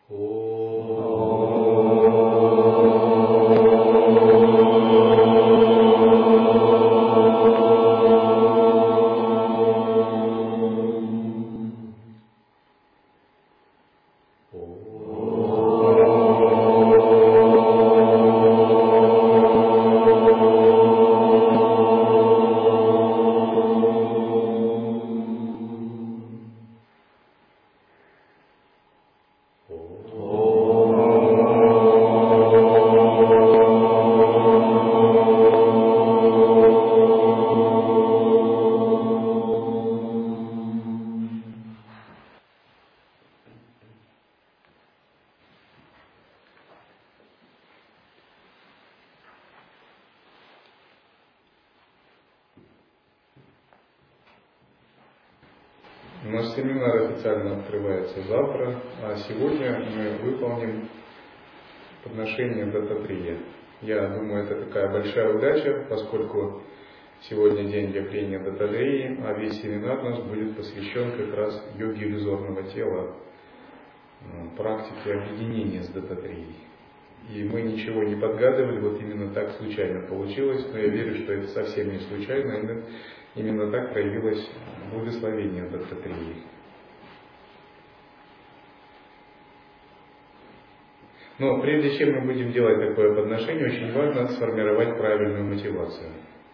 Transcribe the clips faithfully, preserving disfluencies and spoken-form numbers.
Наш семинар официально открывается завтра, а сегодня мы выполним подношение Даттатрия. Я думаю, это такая большая удача, поскольку сегодня день явления Даттатрии, а весь семинар у нас будет посвящен как раз йоге иллюзорного тела, практике объединения с Даттатрией. И мы ничего не подгадывали, вот именно так случайно получилось, но я верю, что это совсем не случайно, именно так проявилось благословение Даттатрии. Но прежде чем мы будем делать такое подношение, очень важно сформировать правильную мотивацию.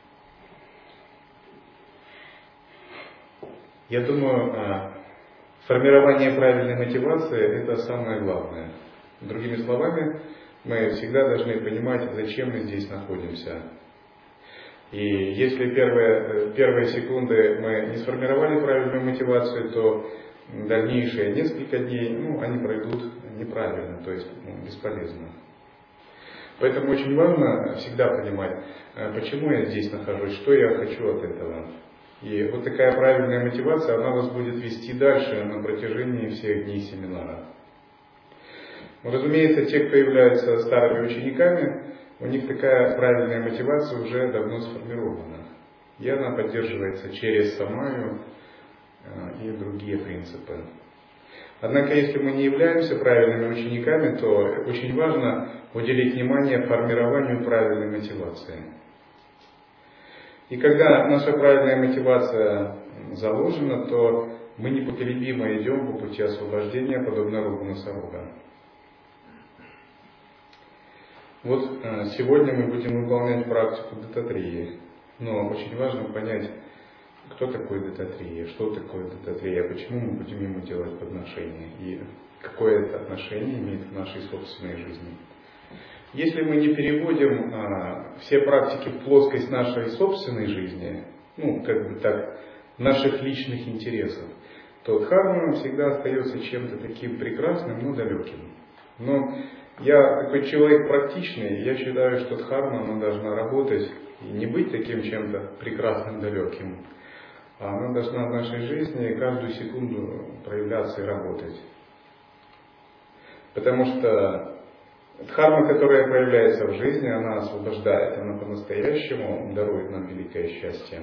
Я думаю, формирование правильной мотивации – это самое главное. Другими словами, мы всегда должны понимать, зачем мы здесь находимся. И если первые, первые секунды мы не сформировали правильную мотивацию, то дальнейшие несколько дней, ну, они пройдут неправильно, то есть ну, бесполезно. Поэтому очень важно всегда понимать, почему я здесь нахожусь, что я хочу от этого. И вот такая правильная мотивация, она вас будет вести дальше на протяжении всех дней семинара. Разумеется, те, кто являются старыми учениками, у них такая правильная мотивация уже давно сформирована. И она поддерживается через самаю и другие принципы. Однако, если мы не являемся правильными учениками, то очень важно уделить внимание формированию правильной мотивации. И когда наша правильная мотивация заложена, то мы непоколебимо идем по пути освобождения, подобно рогу носорога. Вот сегодня мы будем выполнять практику Даттатрии, но очень важно понять, кто такой Даттатрия, что такое Даттатрия, почему мы будем ему делать подношение и какое это отношение имеет к нашей собственной жизни. Если мы не переводим а, все практики в плоскость нашей собственной жизни, ну, как бы так, наших личных интересов, то дхарма всегда остается чем-то таким прекрасным, но далеким. Но я такой человек практичный, я считаю, что дхарма она должна работать и не быть таким чем-то прекрасным, далеким, а она должна в нашей жизни каждую секунду проявляться и работать. Потому что дхарма, которая проявляется в жизни, она освобождает, она по-настоящему дарует нам великое счастье.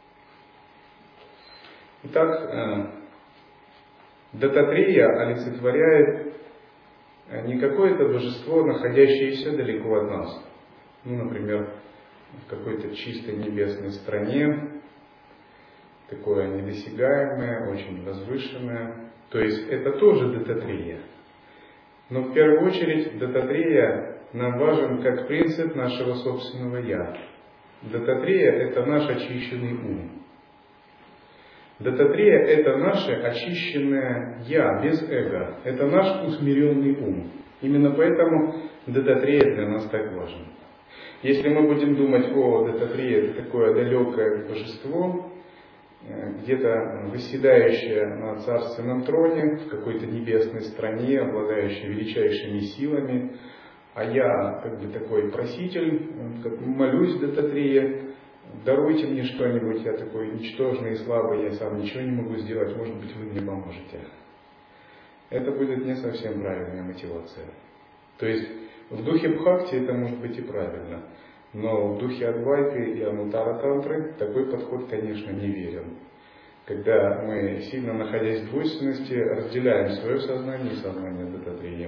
Итак, Даттатрия олицетворяет не какое-то божество, находящееся далеко от нас. Ну, например, в какой-то чистой небесной стране, такое недосягаемое, очень возвышенное. То есть это тоже Даттатрия. Но в первую очередь Даттатрия нам важен как принцип нашего собственного «я». Даттатрия – это наш очищенный ум. Даттатрия – это наше очищенное «я», без эго. Это наш усмиренный ум. Именно поэтому Даттатрия для нас так важен. Если мы будем думать, о, Даттатрия – это такое далекое божество, где-то восседающее на царственном троне, в какой-то небесной стране, обладающее величайшими силами, а я как бы такой проситель, как молюсь Даттатрие, даруйте мне что-нибудь, я такой ничтожный и слабый, я сам ничего не могу сделать, может быть, вы мне поможете. Это будет не совсем правильная мотивация. То есть в духе бхакти это может быть и правильно, но в духе Адвайты и Анутара Тантры такой подход, конечно, не верен. когда мы, сильно находясь в двойственности, разделяем свое сознание и сознание Дататрея.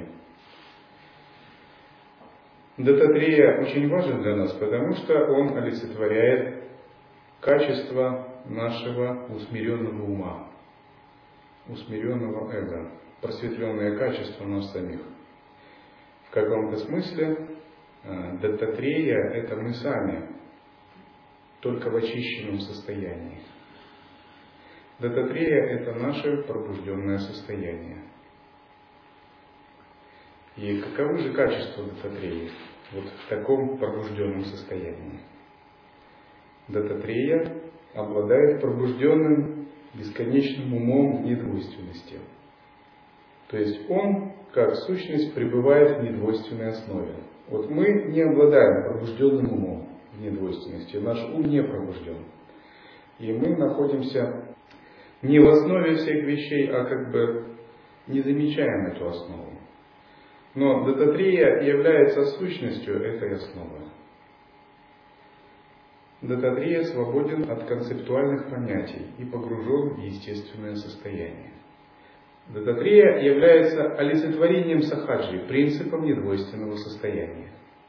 Дататрея очень важен для нас, потому что он олицетворяет качество нашего усмиренного ума, усмиренного эго, просветленное качество нас самих. В каком-то смысле Дататрея – это мы сами, только в очищенном состоянии. Дататрея – это наше пробужденное состояние. И каковы же качества Дататреи вот в таком пробужденном состоянии? Дататрея обладает пробужденным бесконечным умом недвойственности. То есть он, как сущность, пребывает в недвойственной основе. Вот мы не обладаем пробужденным умом в недвойственности, наш ум не пробужден. И мы находимся не в основе всех вещей, а как бы не замечаем эту основу. Но Дататрея является сущностью этой основы. Дататрея свободен от концептуальных понятий и погружен в естественное состояние. Дататрея является олицетворением сахаджи, принципом недвойственного состояния.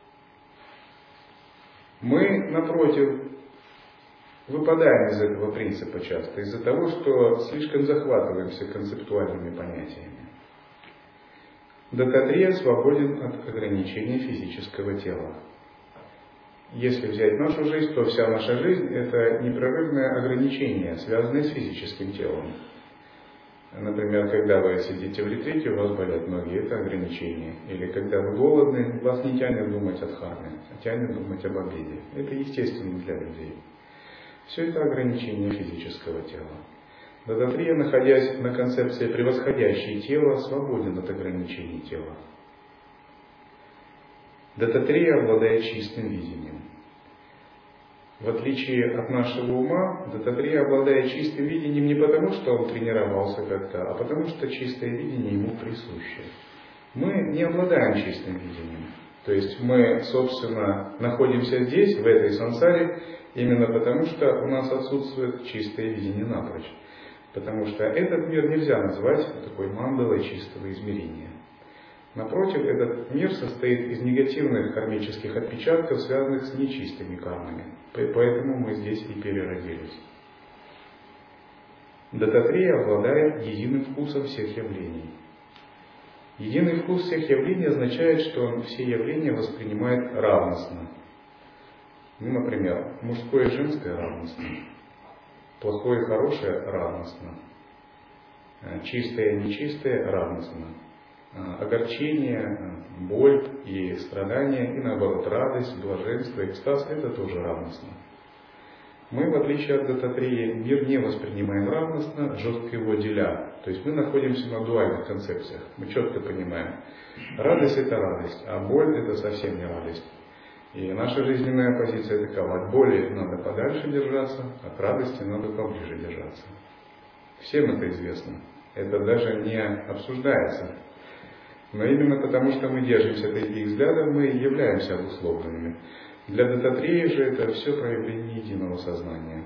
Мы, напротив, выпадаем из этого принципа часто, из-за того, что слишком захватываемся концептуальными понятиями. Дататрея свободен от ограничений физического тела. Если взять нашу жизнь, то вся наша жизнь – это непрерывное ограничение, связанное с физическим телом. Например, когда вы сидите в ретрите, у вас болят ноги, это ограничение. Или когда вы голодны, вас не тянет думать о дхарме, а тянет думать об обеде. Это естественно для людей. Все это ограничение физического тела. Дататрея, находясь на концепции превосходящее тело, свободен от ограничений тела. Дататрея обладает чистым видением. В отличие от нашего ума, Дататрея обладает чистым видением не потому, что он тренировался как-то, а потому что чистое видение ему присуще. Мы не обладаем чистым видением. То есть мы, собственно, находимся здесь, в этой сансаре, именно потому что у нас отсутствует чистое видение напрочь. Потому что этот мир нельзя назвать такой мандалой чистого измерения. Напротив, этот мир состоит из негативных кармических отпечатков, связанных с нечистыми кармами. Поэтому мы здесь и переродились. Дататрея обладает единым вкусом всех явлений. Единый вкус всех явлений означает, что он все явления воспринимает равностно. Ну, например, мужское и женское равностно, плохое и хорошее равностно, чистое и нечистое равностно. Огорчение, боль и страдания, и наоборот радость, блаженство, экстаз – это тоже равностно. Мы, в отличие от Дататреи, мир не воспринимаем равностно, жестко его деля. То есть мы находимся на дуальных концепциях. Мы четко понимаем, радость – это радость, а боль – это совсем не радость. И наша жизненная позиция такова: от боли надо подальше держаться, от радости надо поближе держаться. Всем это известно. Это даже не обсуждается. Но именно потому, что мы держимся таких взглядов, мы и являемся обусловленными. Для Дататреи же это все проявление единого сознания.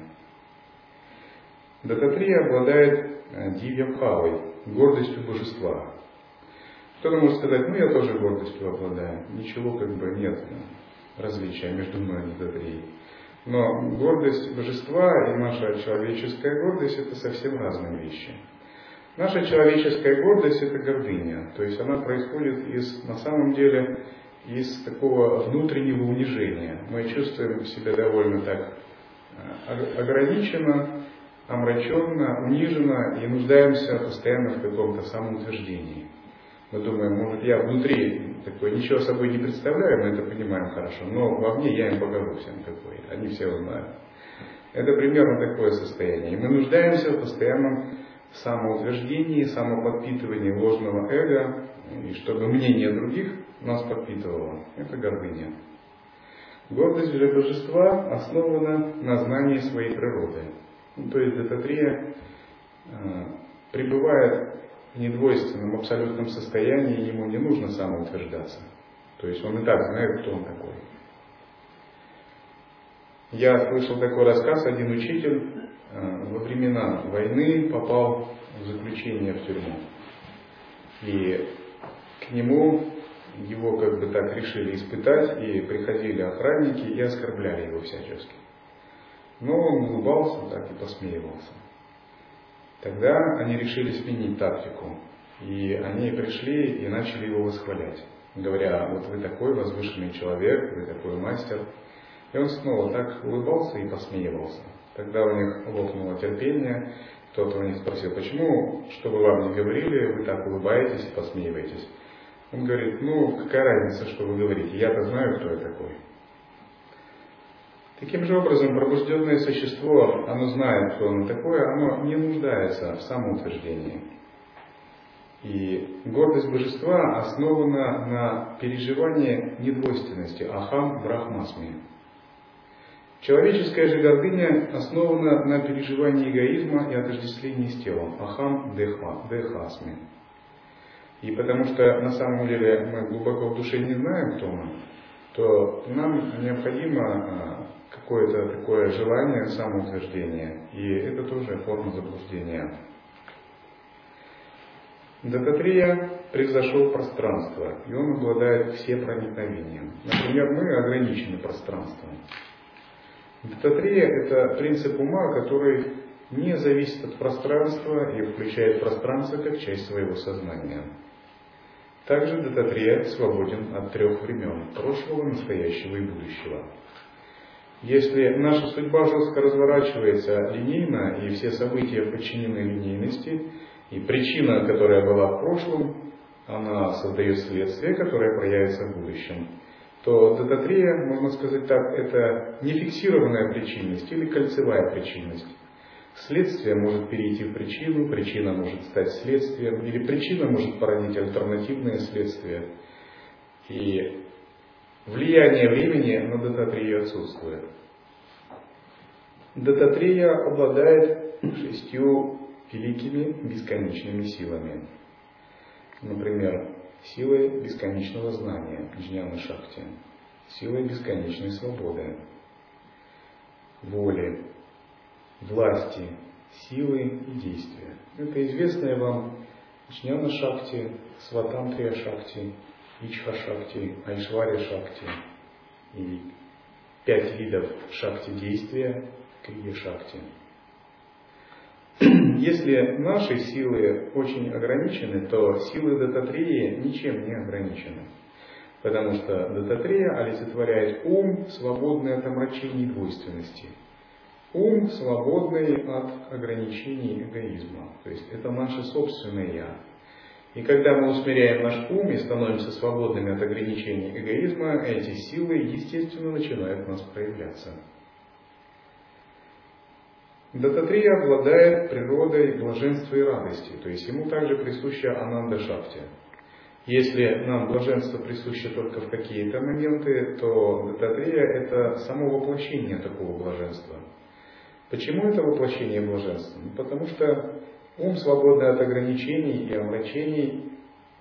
Дататрея обладает дивья-бхавой, гордостью божества. Кто-то может сказать: ну я тоже гордостью обладаю. Ничего как бы нет различия между мной и Дататреей. Но гордость божества и наша человеческая гордость – это совсем разные вещи. Наша человеческая гордость – это гордыня, то есть она происходит из, на самом деле из такого внутреннего унижения. Мы чувствуем себя довольно так ограниченно, омраченно, униженно и нуждаемся постоянно в каком-то самоутверждении. Мы думаем, может, я внутри такой ничего собой не представляю, мы это понимаем хорошо, но вовне я им покажу всем какой, они все узнают. Это примерно такое состояние. И мы нуждаемся в постоянном самоутверждении, самоподпитывании ложного эго, и чтобы мнение других нас подпитывало. Это гордыня. Гордость же божества основана на знании своей природы. Ну, то есть Дататрея э, пребывает в недвойственном абсолютном состоянии, ему не нужно самоутверждаться. То есть он и так знает, кто он такой. Я слышал такой рассказ, один учитель во времена войны попал в заключение в тюрьму. И к нему его как бы так решили испытать, и приходили охранники и оскорбляли его всячески. Но он улыбался так и посмеивался. Тогда они решили сменить тактику. И они пришли и начали его восхвалять, говоря: вот вы такой возвышенный человек, вы такой мастер. И он снова так улыбался и посмеивался. Тогда у них лопнуло терпение. Кто-то у них спросил: почему, что бы вам ни говорили, вы так улыбаетесь и посмеиваетесь? Он говорит: ну, какая разница, что вы говорите, я-то знаю, кто я такой. Таким же образом, пробужденное существо, оно знает, кто оно такое, оно не нуждается в самоутверждении. И гордость божества основана на переживании недвойственности, ахам брахмасми. Человеческая же гордыня основана на переживании эгоизма и отождествлении с телом, ахам деха, дехасми. И потому что на самом деле мы глубоко в душе не знаем, кто мы, то нам необходимо какое-то такое желание самоутверждения, и это тоже форма заблуждения. Дататрия превзошел пространство, и он обладает всепроникновением. Например, мы ограничены пространством. Дататрия – это принцип ума, который не зависит от пространства и включает пространство как часть своего сознания. Также Дататрия свободен от трех времен – прошлого, настоящего и будущего. Если наша судьба жестко разворачивается линейно, и все события подчинены линейности, и причина, которая была в прошлом, она создает следствие, которое проявится в будущем, то дататрия, можно сказать так, это не фиксированная причинность или кольцевая причинность. Следствие может перейти в причину, причина может стать следствием, или причина может породить альтернативное следствие. И влияние времени на дататрию отсутствует. Дататрия обладает шестью великими бесконечными силами. Например, силой бесконечного знания, джняна шакти, силой бесконечной свободы, воли, власти, силы и действия. Это известная вам джняна шакти, сватантрия шакти, ичха шакти, айшвария шакти и пять видов шакти действия, крия шакти. Если наши силы очень ограничены, то силы дататрии ничем не ограничены. Потому что дататрия олицетворяет ум, свободный от омрачений двойственности. Ум, свободный от ограничений эгоизма. То есть это наше собственное «я». И когда мы усмиряем наш ум и становимся свободными от ограничений эгоизма, эти силы, естественно, начинают у нас проявляться. Дататрия обладает природой блаженства и радости, то есть ему также присуща ананда шакти. Если нам блаженство присуще только в какие-то моменты, то дататрия – это само воплощение такого блаженства. Почему это воплощение блаженства? Ну, потому что ум, свободный от ограничений и омрачений,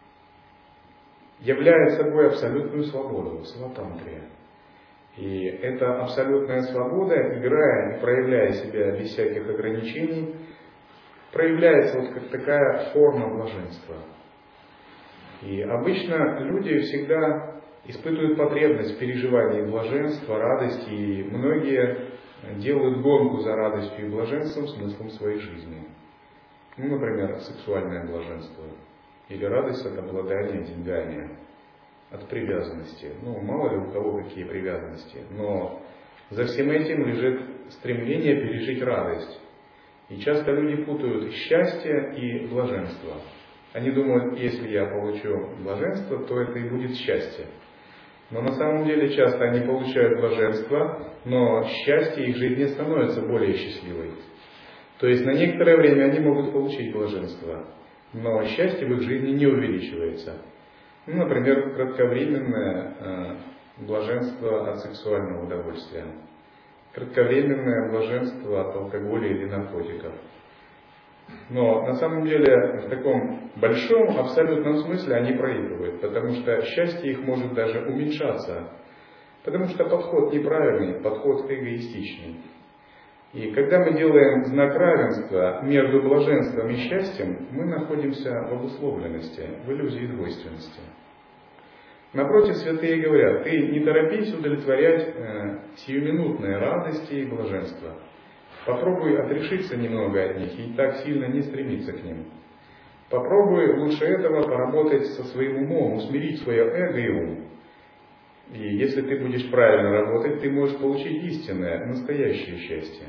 являет собой абсолютную свободу, сватантрия. И эта абсолютная свобода, играя и проявляя себя без всяких ограничений, проявляется вот как такая форма блаженства. И обычно люди всегда испытывают потребность в переживании блаженства, радости, и многие делают гонку за радостью и блаженством, смыслом своей жизни. Ну, например, сексуальное блаженство или радость от обладания деньгами, от привязанности. Ну, мало ли у кого какие привязанности, но за всем этим лежит стремление пережить радость. И часто люди путают счастье и блаженство. Они думают, если я получу блаженство, то это и будет счастье. Но на самом деле часто они получают блаженство, но счастье их жизни становится более счастливой. То есть на некоторое время они могут получить блаженство, но счастье в их жизни не увеличивается. Ну, например, кратковременное э, блаженство от сексуального удовольствия, кратковременное блаженство от алкоголя или наркотиков. Но на самом деле в таком большом, абсолютном смысле они проигрывают, потому что счастье их может даже уменьшаться Потому что подход неправильный, подход эгоистичный. И когда мы делаем знак равенства между блаженством и счастьем, мы находимся в обусловленности, в иллюзии двойственности. Напротив, святые говорят, ты не торопись удовлетворять э, сиюминутные радости и блаженства. Попробуй отрешиться немного от них и так сильно не стремиться к ним. Попробуй лучше этого поработать со своим умом, усмирить свое эго и ум. И если ты будешь правильно работать, ты можешь получить истинное, настоящее счастье.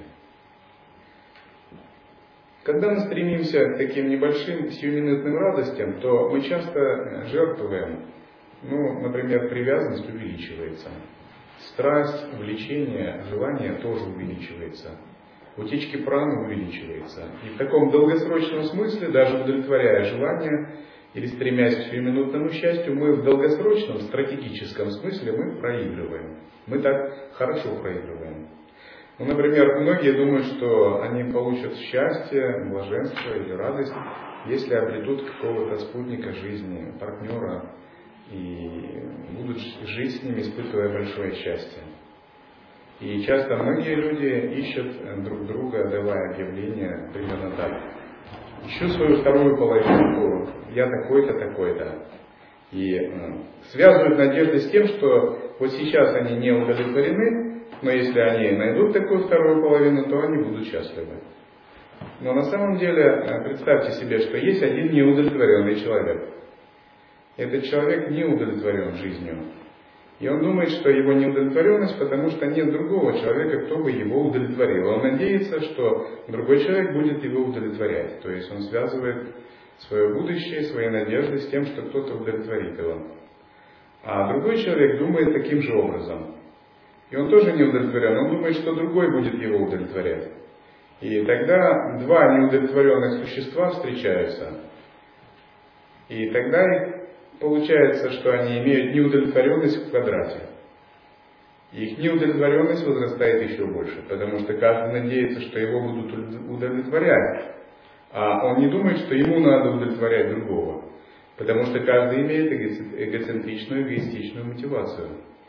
Когда мы стремимся к таким небольшим сиюминутным радостям, то мы часто жертвуем. Ну, например, привязанность увеличивается. Страсть, влечение, желание тоже увеличивается. Утечки праны увеличивается. И в таком долгосрочном смысле, даже удовлетворяя желание или стремясь к сиюминутному счастью, мы в долгосрочном, стратегическом смысле мы проигрываем. Мы так хорошо проигрываем. Ну, например, многие думают, что они получат счастье, блаженство или радость, если обретут какого-то спутника жизни, партнера, и будут жить с ними, испытывая большое счастье. И часто многие люди ищут друг друга, давая объявления примерно так. Ищу свою вторую половинку, я такой-то, такой-то. И э, связывают надежды с тем, что вот сейчас они не удовлетворены, но если они найдут такую вторую половину, то они будут счастливы. Но на самом деле, представьте себе, что есть один неудовлетворенный человек. Этот человек не удовлетворен жизнью. И он думает, что его неудовлетворенность, потому что нет другого человека, кто бы его удовлетворил. Он надеется, что другой человек будет его удовлетворять. То есть он связывает свое будущее, свои надежды с тем, что кто-то удовлетворит его. А другой человек думает таким же образом. И он тоже не удовлетворен. Он думает, что другой будет его удовлетворять. И тогда два неудовлетворенных существа встречаются. И тогда получается, что они имеют неудовлетворенность в квадрате. И их неудовлетворенность возрастает еще больше, потому что каждый надеется, что его будут удовлетворять. А он не думает, что ему надо удовлетворять другого. Потому что каждый имеет эгоцентричную, эгоистичную мотивацию.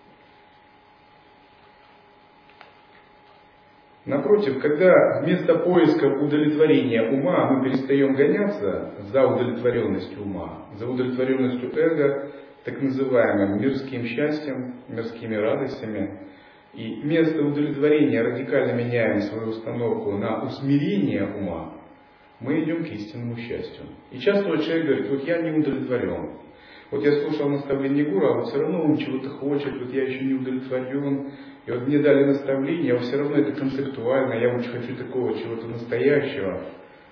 Напротив, когда вместо поиска удовлетворения ума мы перестаем гоняться за удовлетворенностью ума, за удовлетворенностью эго, так называемым мирским счастьем, мирскими радостями, и вместо удовлетворения радикально меняем свою установку на усмирение ума, мы идем к истинному счастью. И часто вот человек говорит, вот я не удовлетворен. Вот я слушал наставление гуру, а вот все равно он чего-то хочет, вот я еще не удовлетворен. И вот мне дали наставление, а все равно это концептуально, я очень хочу такого чего-то настоящего.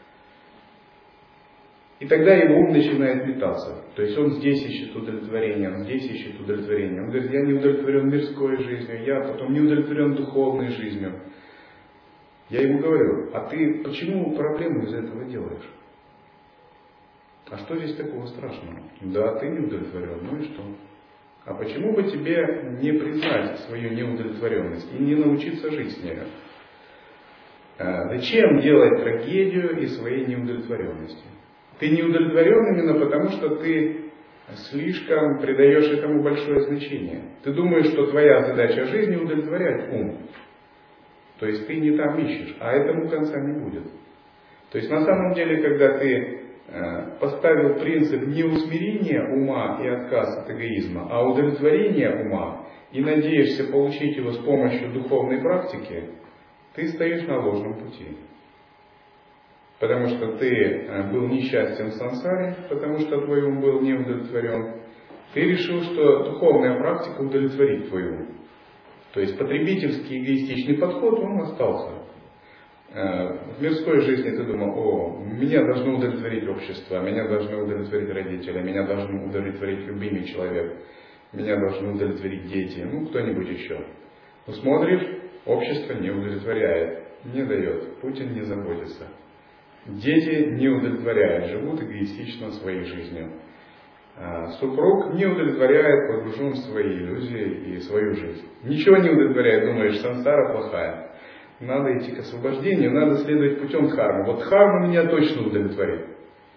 И тогда его ум начинает метаться. То есть он здесь ищет удовлетворение, он здесь ищет удовлетворение. Он говорит, я не удовлетворен мирской жизнью, я потом не удовлетворен духовной жизнью. Я ему говорю, а ты почему проблему из этого делаешь? А что здесь такого страшного? Да, ты не удовлетворен, ну и что? А почему бы тебе не признать свою неудовлетворенность и не научиться жить с ней? Зачем делать трагедию из своей неудовлетворенности? Ты не удовлетворен именно потому, что ты слишком придаешь этому большое значение. Ты думаешь, что твоя задача жизни удовлетворять ум. То есть ты не там ищешь, а этому конца не будет. То есть на самом деле, когда ты поставил принцип не усмирения ума и отказ от эгоизма, а удовлетворения ума, и надеешься получить его с помощью духовной практики, ты стоишь на ложном пути. Потому что ты был несчастен в сансаре, потому что твой ум был не удовлетворен. Ты решил, что духовная практика удовлетворит твой ум. То есть потребительский эгоистичный подход, он остался. В мирской жизни ты думал, о, меня должно удовлетворить общество, меня должны удовлетворить родители, меня должен удовлетворить любимый человек, меня должны удовлетворить дети, ну кто-нибудь еще. Но смотришь, общество не удовлетворяет, не дает, Путин не заботится. Дети не удовлетворяют, живут эгоистично своей жизнью. Супруг не удовлетворяет, погружен в свои иллюзии и свою жизнь. Ничего не удовлетворяет, думаешь, сансара плохая. Надо идти к освобождению, надо следовать путем дхармы. Вот дхарма меня точно удовлетворит.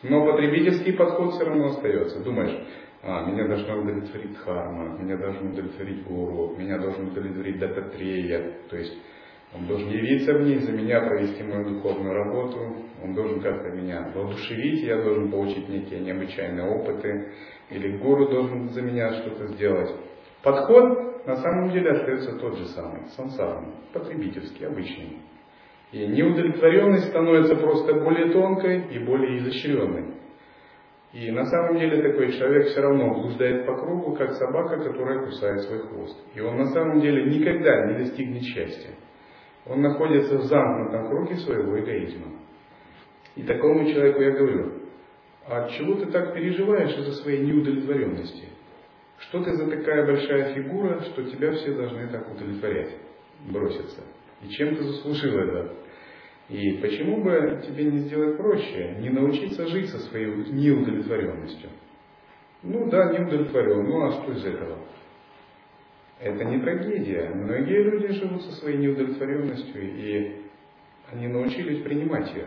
Но потребительский подход все равно остается. Думаешь, а, меня должна удовлетворить дхарма, меня должен удовлетворить гуру, меня должен удовлетворить дататрея. То есть он должен явиться в ней, за меня провести мою духовную работу, он должен как-то меня воодушевить, я должен получить некие необычайные опыты, или гуру должен за меня что-то сделать. Подход на самом деле остается тот же самый, сансарный, потребительский, обычный. И неудовлетворенность становится просто более тонкой и более изощренной. И на самом деле такой человек все равно блуждает по кругу, как собака, которая кусает свой хвост. И он на самом деле никогда не достигнет счастья. Он находится в замкнутом круге своего эгоизма. И такому человеку я говорю, а чего ты так переживаешь из-за своей неудовлетворенности? Что ты за такая большая фигура, что тебя все должны так удовлетворять, броситься? И чем ты заслужил это? И почему бы тебе не сделать проще, не научиться жить со своей неудовлетворенностью? Ну да, не удовлетворен, ну а что из этого? Это не трагедия. Многие люди живут со своей неудовлетворенностью, и они научились принимать ее.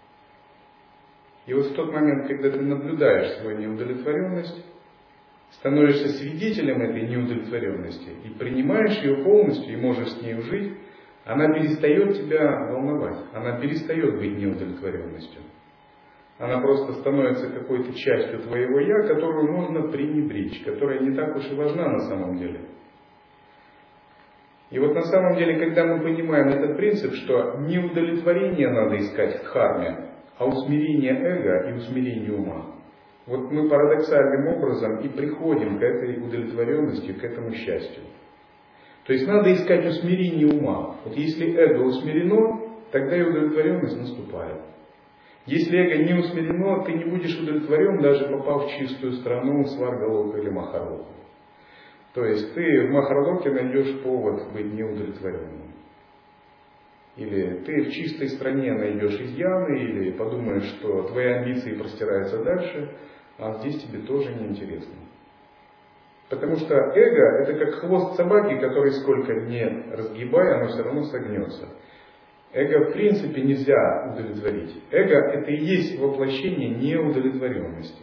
И вот в тот момент, когда ты наблюдаешь свою неудовлетворенность, становишься свидетелем этой неудовлетворенности и принимаешь ее полностью и можешь с ней жить, она перестает тебя волновать, она перестает быть неудовлетворенностью. Она просто становится какой-то частью твоего «я», которую можно пренебречь, которая не так уж и важна на самом деле. И вот на самом деле, когда мы понимаем этот принцип, что не удовлетворение надо искать в дхарме, а усмирение эго и усмирение ума, вот мы парадоксальным образом и приходим к этой удовлетворенности, к этому счастью. То есть надо искать усмирение ума. Вот если эго усмирено, тогда и удовлетворенность наступает. Если эго не усмирено, ты не будешь удовлетворен, даже попав в чистую страну, Сваргалоку или Махалоку. То есть ты в Махалоке найдешь повод быть неудовлетворенным. Или ты в чистой стране найдешь изъяны, или подумаешь, что твои амбиции простираются дальше, а здесь тебе тоже неинтересно. Потому что эго это как хвост собаки, который сколько не разгибая, оно все равно согнется. Эго в принципе нельзя удовлетворить. Эго это и есть воплощение неудовлетворенности.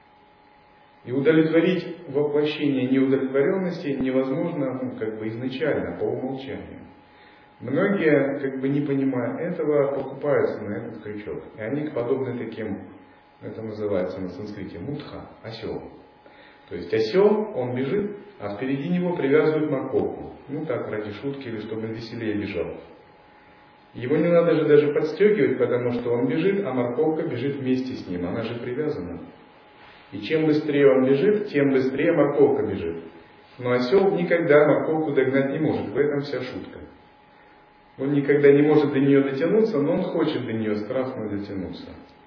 И удовлетворить воплощение неудовлетворенности невозможно ну, как бы изначально, по умолчанию. Многие, как бы не понимая этого, покупаются на этот крючок. И они подобны таким, это называется на санскрите мутха, осел. То есть осел, он бежит, а впереди него привязывают морковку. Ну так, ради шутки или чтобы он веселее бежал. Его не надо же даже подстегивать, потому что он бежит, а морковка бежит вместе с ним. Она же привязана. И чем быстрее он бежит, тем быстрее морковка бежит. Но осел никогда морковку догнать не может. В этом вся шутка. Он никогда не может до нее дотянуться, но он хочет до нее страстно дотянуться.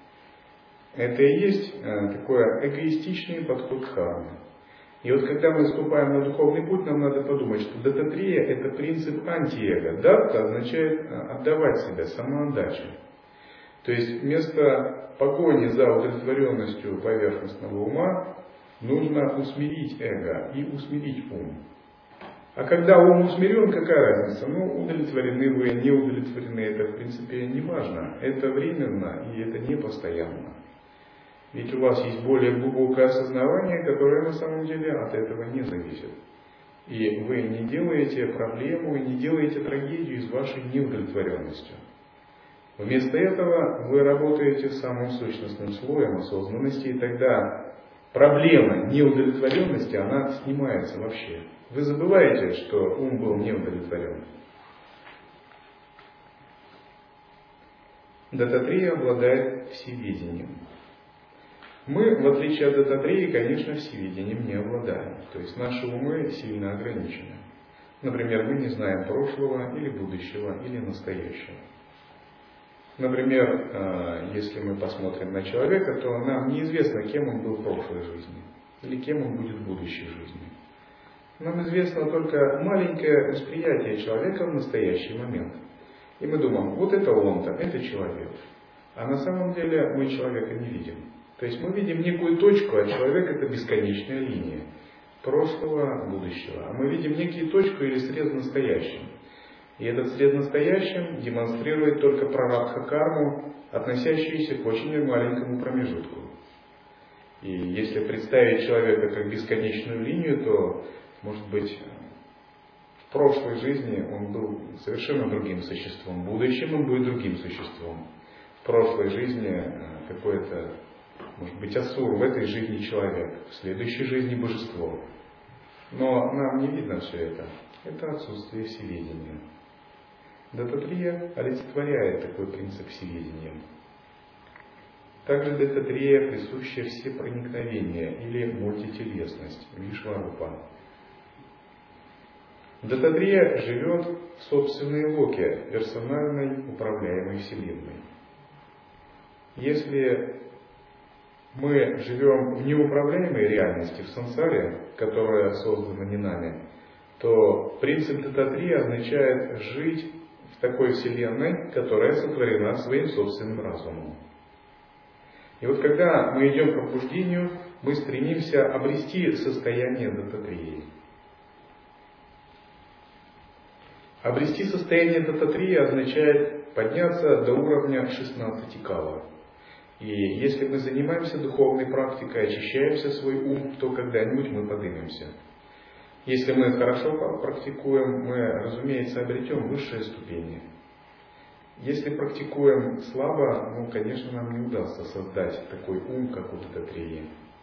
Это и есть такой эгоистичный подход к дхарме. И вот когда мы вступаем на духовный путь, нам надо подумать, что дататрия это принцип антиэго. Датта означает отдавать себя, самоотдача. То есть вместо погони за удовлетворенностью поверхностного ума нужно усмирить эго и усмирить ум. А когда ум усмирен, какая разница? Ну, удовлетворены вы, не удовлетворены, это в принципе не важно. Это временно и это не постоянно. Ведь у вас есть более глубокое осознавание, которое на самом деле от этого не зависит. И вы не делаете проблему, не делаете трагедию из вашей неудовлетворенностью. Вместо этого вы работаете с самым сущностным слоем осознанности, и тогда проблема неудовлетворенности, она снимается вообще. Вы забываете, что ум был неудовлетворен. Дататрия обладает всеведением. Мы, в отличие от дататрии, конечно, всеведением не обладаем. То есть наши умы сильно ограничены. Например, мы не знаем прошлого или будущего или настоящего. Например, если мы посмотрим на человека, то нам неизвестно, кем он был в прошлой жизни или кем он будет в будущей жизни. Нам известно только маленькое восприятие человека в настоящий момент. И мы думаем, вот это он-то, это человек. А на самом деле мы человека не видим. То есть мы видим некую точку, а человек это бесконечная линия прошлого, будущего. А мы видим некую точку или срез в настоящем. И этот срез в настоящем демонстрирует только прарабдха карму, относящуюся к очень маленькому промежутку. И если представить человека как бесконечную линию, то, может быть, в прошлой жизни он был совершенно другим существом, в будущем он будет другим существом. В прошлой жизни какое-то, может быть, асур, в этой жизни человек, в следующей жизни божество. Но нам не видно все это. Это отсутствие всеведения. Дататрия олицетворяет такой принцип всеведения. Также дататрия присуща всепроникновение или мультителесность, вишварупа. Дататрия живет в собственной локе, персональной управляемой Вселенной. Если мы живем в неуправляемой реальности, в сансаре, которая создана не нами, то принцип дататрии означает жить в такой Вселенной, которая сотворена своим собственным разумом. И вот когда мы идем к пробуждению, мы стремимся обрести состояние дататрии. Обрести состояние дататрии означает подняться до уровня шестнадцати кала. И если мы занимаемся духовной практикой, очищаемся свой ум, то когда-нибудь мы поднимемся. Если мы хорошо практикуем, мы, разумеется, обретем высшие ступени. Если практикуем слабо, ну, конечно, нам не удастся создать такой ум, как у дататрии.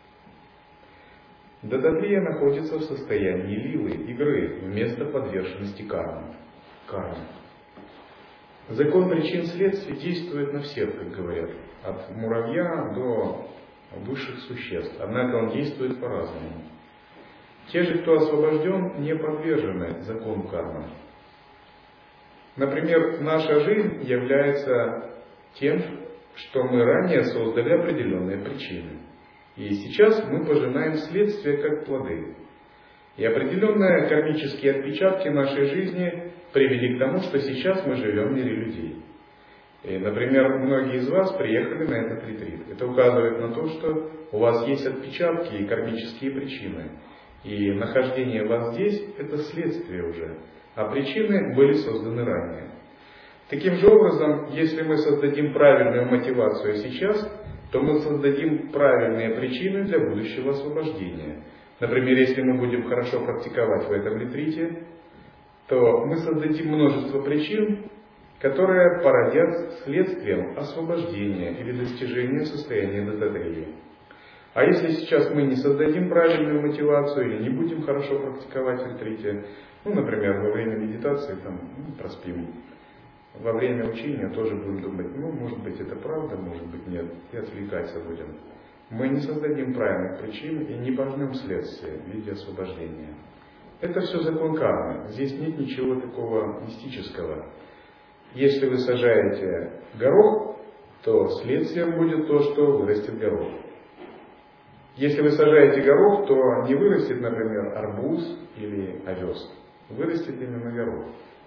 Дататрия находится в состоянии лилы, игры, вместо подверженности кармы. кармы. Закон причин следствий действует на всех, как говорят, от муравья до высших существ. Однако он действует по-разному. Те же, кто освобожден, не подвержены закону кармы. Например, наша жизнь является тем, что мы ранее создали определенные причины. И сейчас мы пожинаем следствия как плоды. И определенные кармические отпечатки нашей жизни привели к тому, что сейчас мы живем в мире людей. И, например, многие из вас приехали на этот ретрит. Это указывает на то, что у вас есть отпечатки и кармические причины. И нахождение вас здесь – это следствие уже. А причины были созданы ранее. Таким же образом, если мы создадим правильную мотивацию сейчас, то мы создадим правильные причины для будущего освобождения. Например, если мы будем хорошо практиковать в этом ретрите, то мы создадим множество причин, которые породят следствием освобождения или достижения состояния дататрии. А если сейчас мы не создадим правильную мотивацию или не будем хорошо практиковать в ретрите, ну, например, во время медитации там, ну, проспим, во время учения тоже будем думать, ну, может быть, это правда, может быть, нет, и отвлекаться будем. Мы не создадим правильных причин и не пожнем следствие в виде освобождения. Это все закон кармы. Здесь нет ничего такого мистического. Если вы сажаете горох, то следствием будет то, что вырастет горох. Если вы сажаете горох, то не вырастет, например, арбуз или овес. Вырастет именно горох.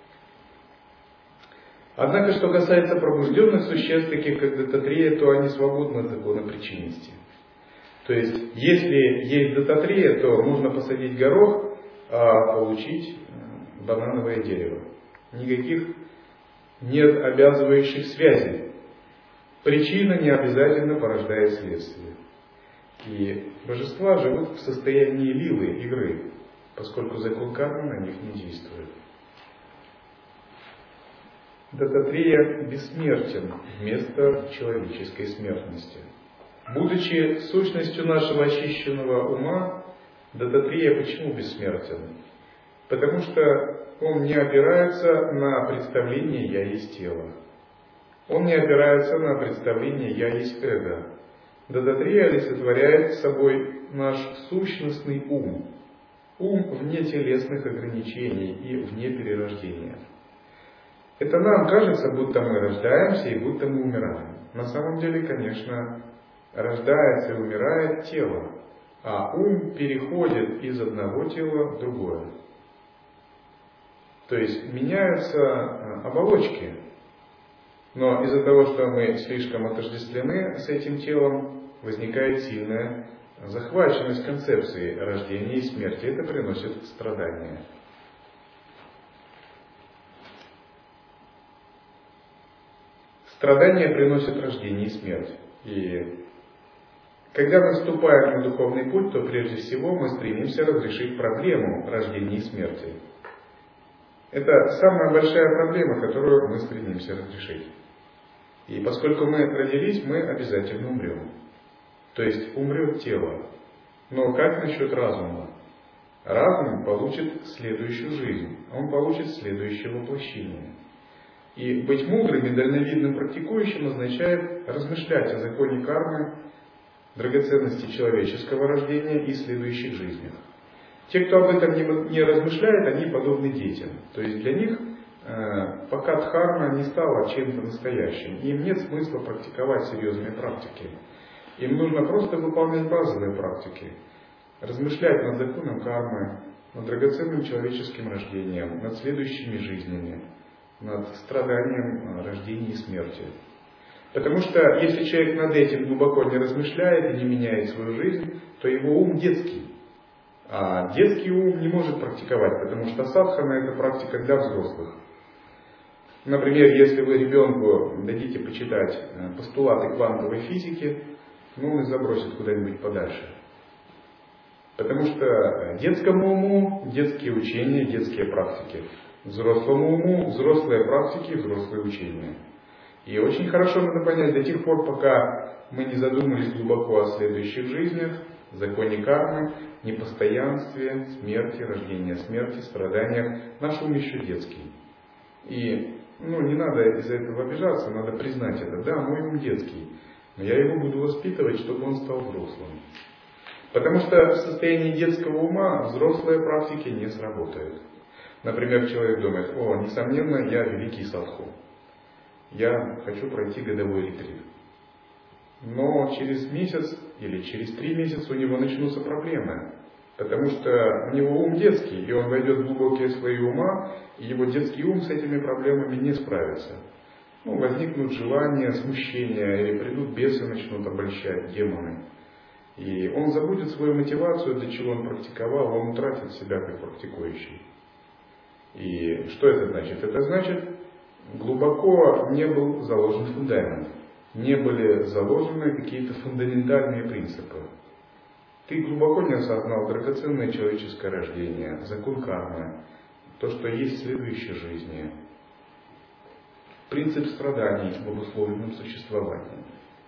Однако, что касается пробужденных существ, таких как дататрия, то они свободны от закона причинности. То есть, если есть дататрия, то можно посадить горох, а получить банановое дерево. Никаких нет обязывающих связей. Причина не обязательно порождает следствие. И божества живут в состоянии лилы, игры, поскольку закон кармы на них не действует. Дататрия бессмертен вместо человеческой смертности. Будучи сущностью нашего очищенного ума, дататрия почему бессмертен? Потому что он не опирается на представление «я есть тело». Он не опирается на представление «я есть эго». Дататрия олицетворяет собой наш сущностный ум. Ум вне телесных ограничений и вне перерождения. Это нам кажется, будто мы рождаемся и будто мы умираем. На самом деле, конечно, рождается и умирает тело, а ум переходит из одного тела в другое. То есть меняются оболочки. Но из-за того, что мы слишком отождествлены с этим телом, возникает сильная захваченность концепции рождения и смерти. Это приносит страдания. Страдания приносят рождение и смерть. И Когда мы вступаем на духовный путь, то прежде всего мы стремимся разрешить проблему рождения и смерти. Это самая большая проблема, которую мы стремимся разрешить. И поскольку мы родились, мы обязательно умрем. То есть умрет тело. Но как насчет разума? Разум получит следующую жизнь, он получит следующее воплощение. И быть мудрым и дальновидным практикующим означает размышлять о законе кармы, драгоценности человеческого рождения и следующих жизнях. Те, кто об этом не, не размышляет, они подобны детям. То есть для них э, пока дхарма не стала чем-то настоящим, им нет смысла практиковать серьезные практики. Им нужно просто выполнять базовые практики. Размышлять над законом кармы, над драгоценным человеческим рождением, над следующими жизнями, над страданием рождения и смерти. Потому что если человек над этим глубоко не размышляет и не меняет свою жизнь, то его ум детский. А детский ум не может практиковать, потому что садхана — это практика для взрослых. Например, если вы ребенку дадите почитать постулаты квантовой физики, ну он и забросит куда-нибудь подальше. Потому что детскому уму детские учения, детские практики. Взрослому уму взрослые практики, взрослые учения. И очень хорошо надо понять, до тех пор, пока мы не задумались глубоко о следующих жизнях, законе кармы, непостоянстве, смерти, рождения, смерти, страданиях, наш ум еще детский. И ну, не надо из-за этого обижаться, надо признать это. Да, мой ум детский, но я его буду воспитывать, чтобы он стал взрослым. Потому что в состоянии детского ума взрослые практики не сработают. Например, человек думает: о, несомненно, я великий садху. Я хочу пройти годовой ретрит. Но через месяц или через три месяца у него начнутся проблемы. Потому что у него ум детский, и он войдет в глубокие слои ума, и его детский ум с этими проблемами не справится. Ну, возникнут желания, смущения, или придут бесы, начнут обольщать, демоны. И он забудет свою мотивацию, для чего он практиковал, он утратит себя как практикующий. И что это значит? Это значит, глубоко не был заложен фундамент, не были заложены какие-то фундаментальные принципы. Ты глубоко не осознал драгоценное человеческое рождение, закон кармы, то, что есть в следующей жизни, принцип страданий в обусловленном существовании.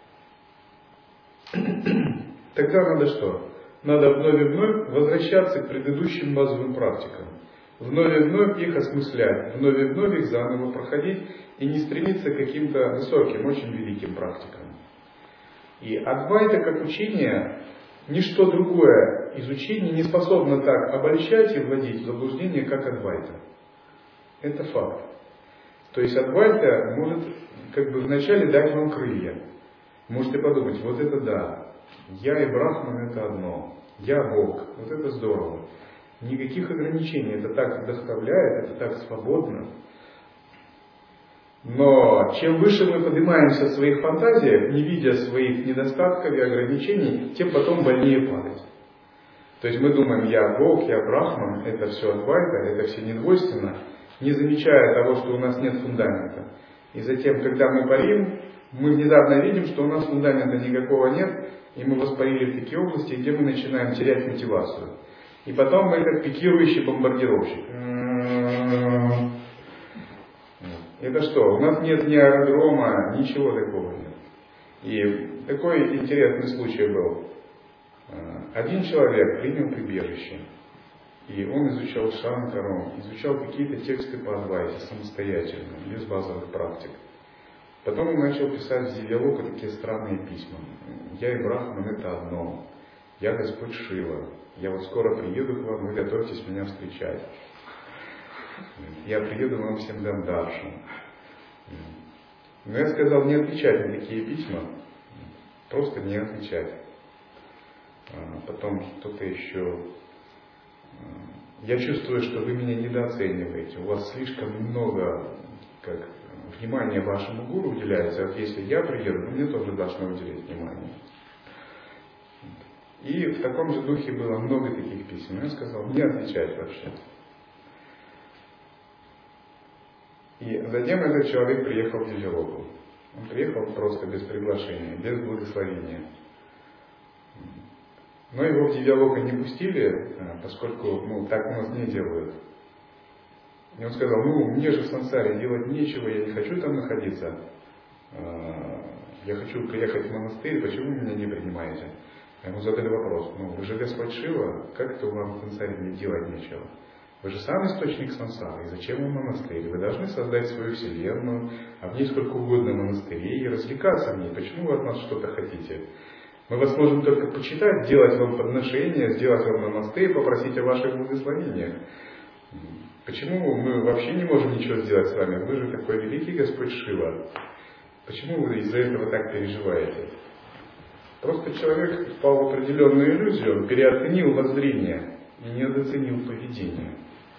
Тогда надо что? Надо вновь и вновь возвращаться к предыдущим базовым практикам. Вновь и вновь их осмыслять, вновь и вновь их заново проходить и не стремиться к каким-то высоким, очень великим практикам. И адвайта как учение, ничто другое из учений не способно так обольщать и вводить в заблуждение, как адвайта. Это факт. То есть адвайта может как бы вначале дать вам крылья. Можете подумать: вот это да, я и Брахман — это одно, я Бог, вот это здорово. Никаких ограничений, это так вдохновляет, это так свободно. Но чем выше мы поднимаемся в своих фантазиях, не видя своих недостатков и ограничений, тем потом больнее падать. То есть мы думаем: я Бог, я Брахман, это все адвайта, это все недвойственно, не замечая того, что у нас нет фундамента. И затем, когда мы парим, мы внезапно видим, что у нас фундамента никакого нет, и мы воспарили в такие области, где мы начинаем терять мотивацию. И потом мы как пикирующий бомбардировщик. Это что? У нас нет ни аэродрома, ничего такого нет. И такой интересный случай был. Один человек принял прибежище. И он изучал Шанкару, изучал какие-то тексты по адвайте самостоятельно, без базовых практик. Потом он начал писать в Дивьялока такие странные письма. Я и Брахман — это одно. Я Господь Шива. Я вот скоро приеду к вам, вы готовьтесь меня встречать. Я приеду вам всем дам даршу. Но я сказал не отвечать на такие письма. Просто не отвечать. Потом что-то еще. Я чувствую, что вы меня недооцениваете. У вас слишком много как, внимания вашему гуру уделяется. А если я приеду, то мне тоже должно уделять внимание. И в таком же духе было много таких писем. Я сказал: не отвечать вообще. И затем этот человек приехал в Дивьялоку. Он приехал просто без приглашения, без благословения. Но его в Дивьялока не пустили, поскольку ну, так у нас не делают. И он сказал, ну мне же в сансаре делать нечего, я не хочу там находиться. Я хочу приехать в монастырь, почему вы меня не принимаете? Ему задали вопрос, ну вы же Господь Шива, как это вам в сансаре не делать нечего? Вы же сам источник сансары, и зачем вам монастырь? Вы должны создать свою вселенную, а в ней сколько угодно монастырей и развлекаться в ней. Почему вы от нас что-то хотите? Мы вас можем только почитать, делать вам подношения, сделать вам монастырь, попросить о ваших благословениях. Почему мы вообще не можем ничего сделать с вами? Вы же такой великий Господь Шива. Почему вы из-за этого так переживаете? Просто человек впал в определенную иллюзию, он переоценил воззрение и недооценил поведение.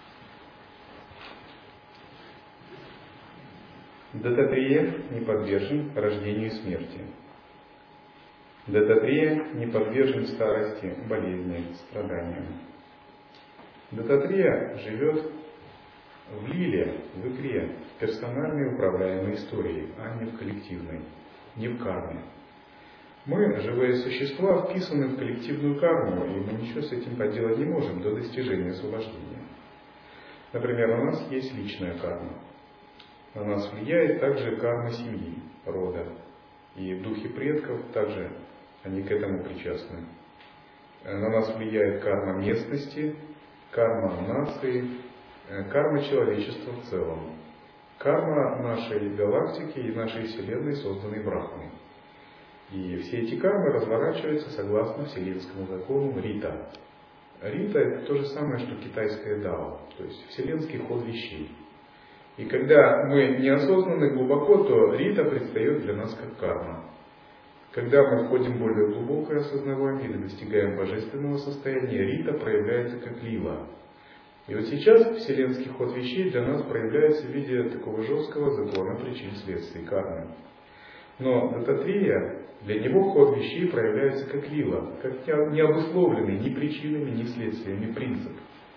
Дататрия не подвержен рождению и смерти. Дататрия не подвержен старости, болезни, страданиям. Дататрия живет в лиле, в игре, в персональной управляемой истории, а не в коллективной, не в карме. Мы, живые существа, вписаны в коллективную карму, и мы ничего с этим поделать не можем до достижения освобождения. Например, у нас есть личная карма. На нас влияет также карма семьи, рода. И духи предков также, они к этому причастны. На нас влияет карма местности, карма нации, карма человечества в целом. Карма нашей галактики и нашей Вселенной, созданной Брахмой. И все эти кармы разворачиваются согласно вселенскому закону Рита. Рита — это то же самое, что китайское Дао, то есть вселенский ход вещей. И когда мы неосознанны глубоко, то Рита предстает для нас как карма. Когда мы входим в более глубокое осознавание или достигаем божественного состояния, Рита проявляется как лила. И вот сейчас вселенский ход вещей для нас проявляется в виде такого жесткого закона причин, следствий, кармы. Но дататрия, для него ход вещей проявляется как лила, как необусловленный ни причинами, ни следствиями принцип.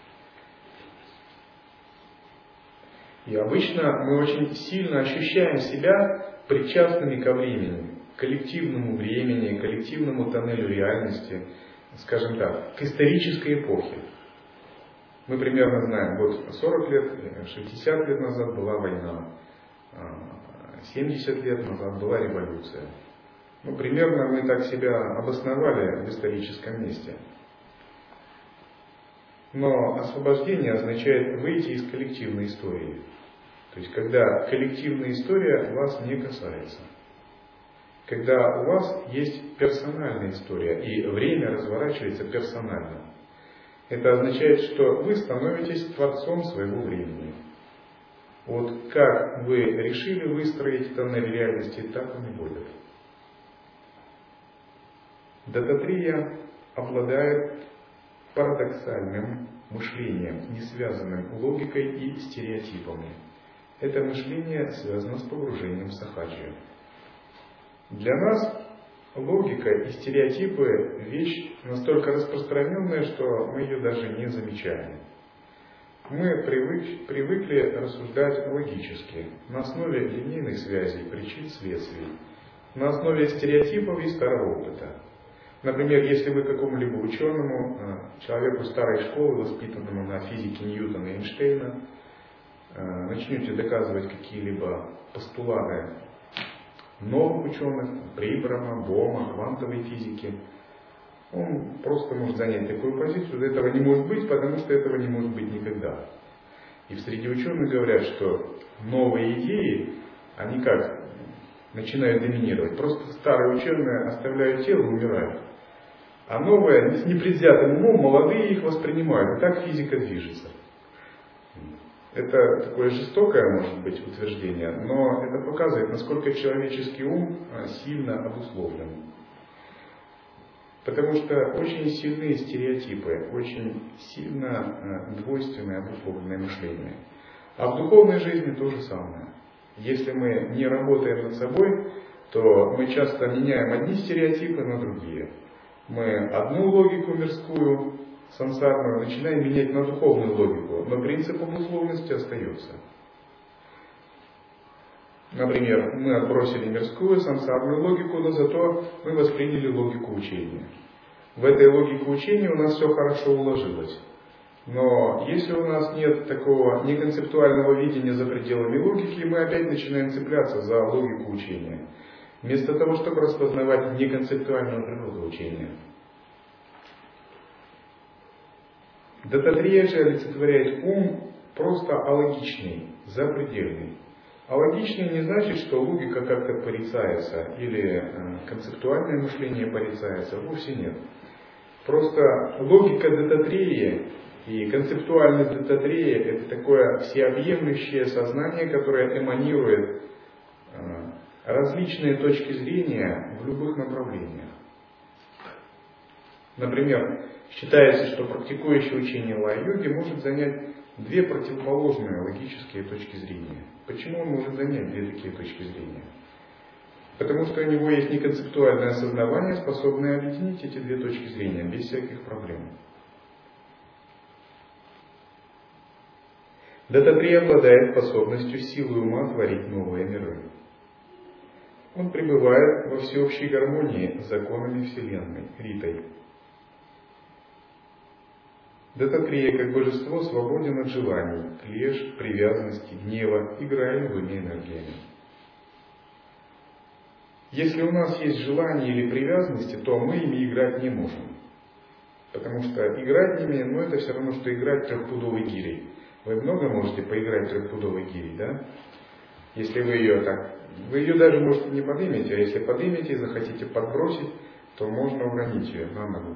И обычно мы очень сильно ощущаем себя причастными ко времени, к коллективному времени, к коллективному тоннелю реальности, скажем так, к исторической эпохе. Мы примерно знаем, вот сорок лет, шестьдесят лет назад была война, семьдесят лет назад была революция. Ну, примерно мы так себя обосновали в историческом месте. Но освобождение означает выйти из коллективной истории. То есть, когда коллективная история вас не касается. Когда у вас есть персональная история, и время разворачивается персонально. Это означает, что вы становитесь творцом своего времени. Вот как вы решили выстроить тоннель реальности, так он и будет. Дататрия обладает парадоксальным мышлением, не связанным логикой и стереотипами. Это мышление связано с погружением в сахаджи. Для нас логика и стереотипы – вещь настолько распространенная, что мы ее даже не замечаем. Мы привык, привыкли рассуждать логически, на основе линейных связей, причин, следствий, на основе стереотипов и старого опыта. Например, если вы какому-либо ученому, человеку старой школы, воспитанному на физике Ньютона и Эйнштейна, начнете доказывать какие-либо постулаты новых ученых, Прибрама, Бома, квантовой физики, он просто может занять такую позицию, этого не может быть, потому что этого не может быть никогда. И в среде ученых говорят, что новые идеи, они как начинают доминировать. Просто старые ученые оставляют тело и умирают. А новые, с непредвзятым умом, молодые их воспринимают. И так физика движется. Это такое жестокое, может быть, утверждение, но это показывает, насколько человеческий ум сильно обусловлен. Потому что очень сильные стереотипы, очень сильно двойственное обусловленное мышление. А в духовной жизни то же самое. Если мы не работаем над собой, то мы часто меняем одни стереотипы на другие. Мы одну логику мирскую, сансарную, начинаем менять на духовную логику, но принцип обусловленности остается. Например, мы отбросили мирскую, сансарную логику, но зато мы восприняли логику учения. в этой логике учения у нас все хорошо уложилось. Но если у нас нет такого неконцептуального видения за пределами логики, мы опять начинаем цепляться за логику учения, вместо того, чтобы распознавать неконцептуальную природу учения. Дататрия же олицетворяет ум просто алогичный, запредельный. Алогичный не значит, что логика как-то порицается или э, концептуальное мышление порицается, вовсе нет. Просто логика дататрии и концептуальность дататрии — это такое всеобъемлющее сознание, которое эманирует э, различные точки зрения в любых направлениях. Например, считается, что практикующий учение лай-йоги может занять две противоположные логические точки зрения. Почему он может занять две такие точки зрения? Потому что у него есть неконцептуальное осознавание, способное объединить эти две точки зрения без всяких проблем. Дататрия обладает способностью силой ума творить новые миры. Он пребывает во всеобщей гармонии с законами Вселенной, Ритой. Дататрия, как божество, свободен от желаний, клеш, привязанности, гнева, играя любыми энергиями. Если у нас есть желания или привязанности, то мы ими играть не можем. Потому что играть ними, ну это все равно, что играть трехпудовой гирей. Вы много можете поиграть трехпудовой гирей, да? Если вы ее так, вы ее даже, может, не поднимете, а если поднимете и захотите подбросить, то можно уронить ее на ногу.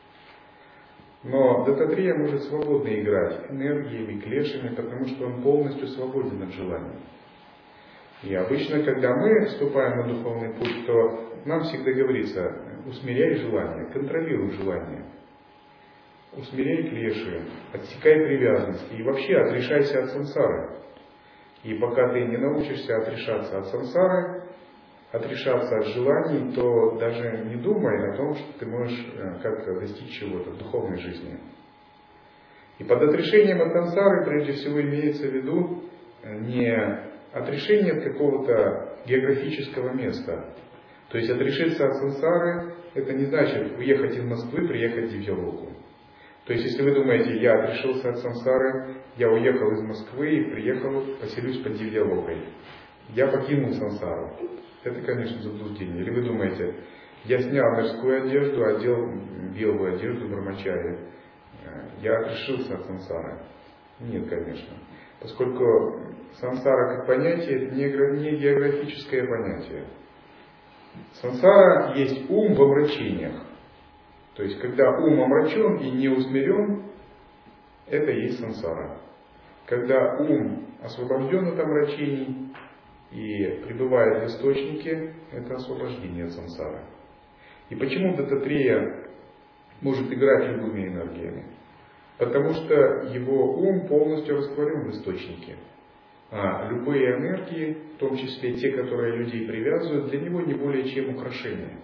Но дататрия может свободно играть энергиями, клешами, потому что он полностью свободен от желаний. И обычно, когда мы вступаем на духовный путь, то нам всегда говорится: усмиряй желания, контролируй желания, усмиряй клеши, отсекай привязанности и вообще отрешайся от сансары. И пока ты не научишься отрешаться от сансары, отрешаться от желаний, то даже не думай о том, что ты можешь как-то достичь чего-то в духовной жизни. И под отрешением от сансары прежде всего имеется в виду не отрешение от какого-то географического места. То есть отрешиться от сансары — это не значит уехать из Москвы, приехать в Дивьялоку. То есть если вы думаете: я отрешился от сансары, я уехал из Москвы и приехал, поселюсь под Дивьялокой, я покинул сансару. Это, конечно, заблуждение. Или вы думаете: я снял мирскую одежду, одел белую одежду брамачари, я отрешился от сансары. Нет, конечно. Поскольку сансара как понятие — это не географическое понятие. Сансара есть ум в омрачениях. То есть, когда ум омрачен и не усмирен, это и есть сансара. Когда ум освобожден от омрачений и пребывает в источнике, это освобождение от сансары. И почему дататрия может играть любыми энергиями? Потому что его ум полностью растворен в источнике. А любые энергии, в том числе те, которые людей привязывают, для него не более чем украшение.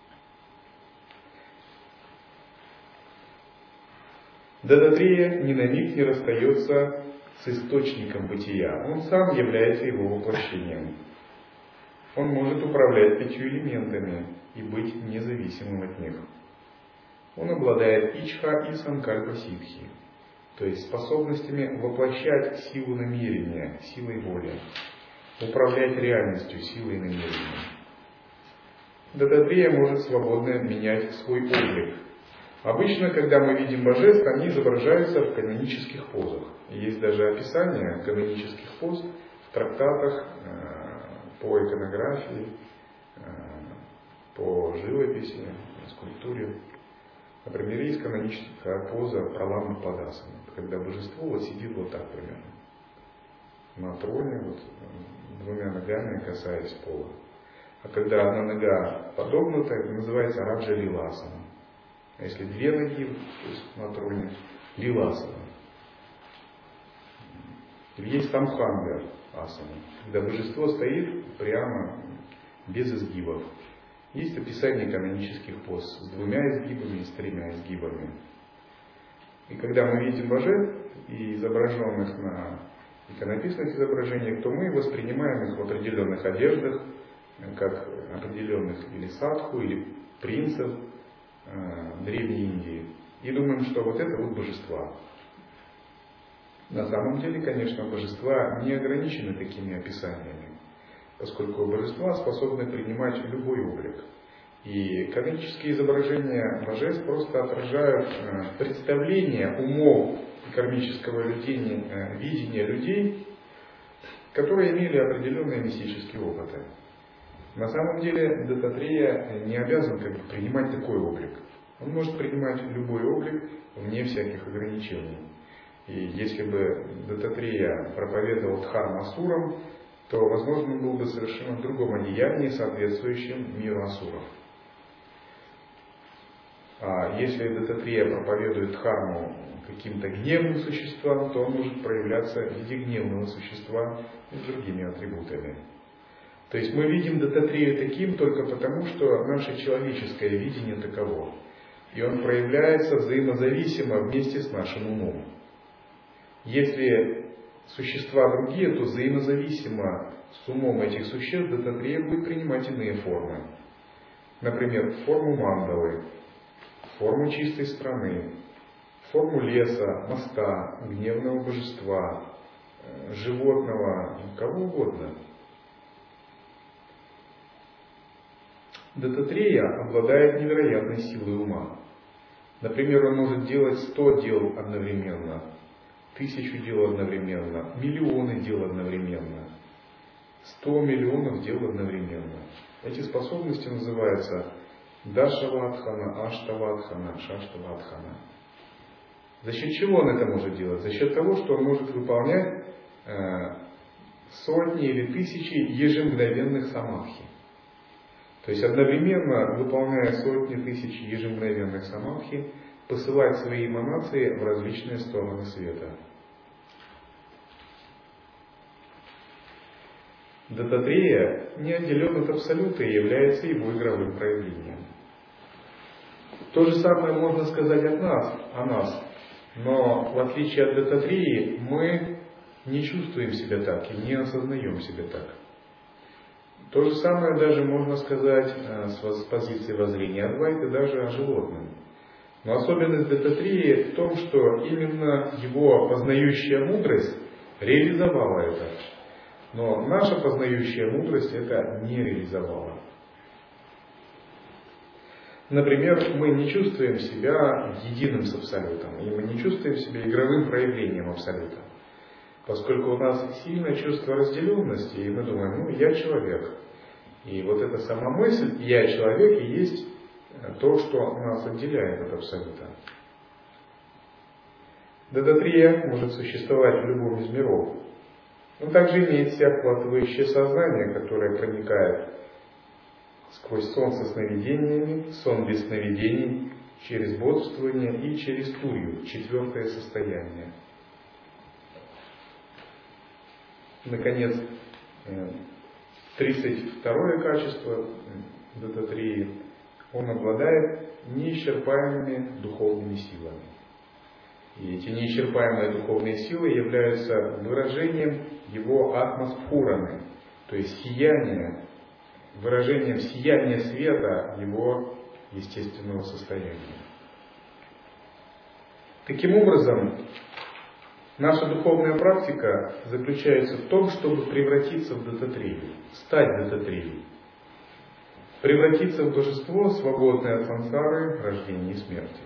Дататрия ни на миг не расстается с источником бытия. Он сам является его воплощением. Он может управлять пятью элементами и быть независимым от них. Он обладает ичха и санкальпа ситхи, то есть способностями воплощать силу намерения, силой воли, управлять реальностью силой намерения. Дататрия может свободно менять свой облик. Обычно, когда мы видим божеств, они изображаются в канонических позах. И есть даже описание канонических поз в трактатах по иконографии, по живописи, скульптуре. Например, есть каноническая поза Пралама Падасана, когда божество вот сидит вот так примерно, на троне, вот, двумя ногами касаясь пола. А когда одна нога подогнута, это называется Раджа Лиласана. А если две ноги, то есть на троне, Лиласана. Есть Самханга асана, когда божество стоит прямо, без изгибов. Есть описание канонических поз с двумя изгибами и с тремя изгибами. И когда мы видим божеств, и изображенных на иконописных изображениях, то мы воспринимаем их в определенных одеждах, как определенных или садху, или принцев, э, Древней Индии и думаем, что вот это вот божества. На самом деле, конечно, божества не ограничены такими описаниями, поскольку божества способны принимать любой облик. И канонические изображения божеств просто отражают представление умов кармического видения, видения людей, которые имели определенные мистические опыты. На самом деле Дататрея не обязан как бы принимать такой облик. Он может принимать любой облик вне всяких ограничений. И если бы Дататрея проповедовал дхарму асурам, то, возможно, он был бы совершенно в другом одеянии, соответствующем миру асуров. А если Дататрея проповедует дхарму каким-то гневным существам, то он может проявляться в виде гневного существа и с другими атрибутами. То есть мы видим Дататрею таким только потому, что наше человеческое видение таково. И он проявляется взаимозависимо вместе с нашим умом. Если существа другие, то взаимозависимо с умом этих существ Дататрея будет принимать иные формы. Например, форму мандалы, форму чистой страны, форму леса, моста, гневного божества, животного, кого угодно. Дататрея обладает невероятной силой ума. Например, он может делать сто дел одновременно, тысячу дел одновременно, миллионы дел одновременно, сто миллионов дел одновременно. Эти способности называются Дашавадхана, Аштавадхана, Шаштавадхана. За счет чего он это может делать? За счет того, что он может выполнять э, сотни или тысячи ежемгновенных самадхи. То есть одновременно, выполняя сотни тысяч ежемгновенных самадхи, посылать свои эманации в различные стороны света. Дататрея не отделен от Абсолюта и является его игровым проявлением. То же самое можно сказать от нас, о нас, но в отличие от Дататреи мы не чувствуем себя так и не осознаем себя так. То же самое даже можно сказать с позиции воззрения Адвайты даже о животном. Но особенность Дататреи в том, что именно его познающая мудрость реализовала это. Но наша познающая мудрость это не реализовала. Например, мы не чувствуем себя единым с Абсолютом, и мы не чувствуем себя игровым проявлением Абсолюта. Поскольку у нас сильное чувство разделенности, и мы думаем, ну, я человек. И вот эта сама мысль «я человек» и есть то, что нас отделяет от Абсолюта. Дататрея может существовать в любом из миров. Он также имеет всеохватывающее сознание, которое проникает сквозь сон со сновидениями, сон без сновидений, через бодрствование и через турью, четвертое состояние. Наконец, тридцать второе качество Дататреи. Он обладает неисчерпаемыми духовными силами. И эти неисчерпаемые духовные силы являются выражением его атмосфураны, то есть сияния, выражением сияния света его естественного состояния. Таким образом, наша духовная практика заключается в том, чтобы превратиться в Дататрею, стать Дататреей, превратиться в божество, свободное от сансары, рождения и смерти.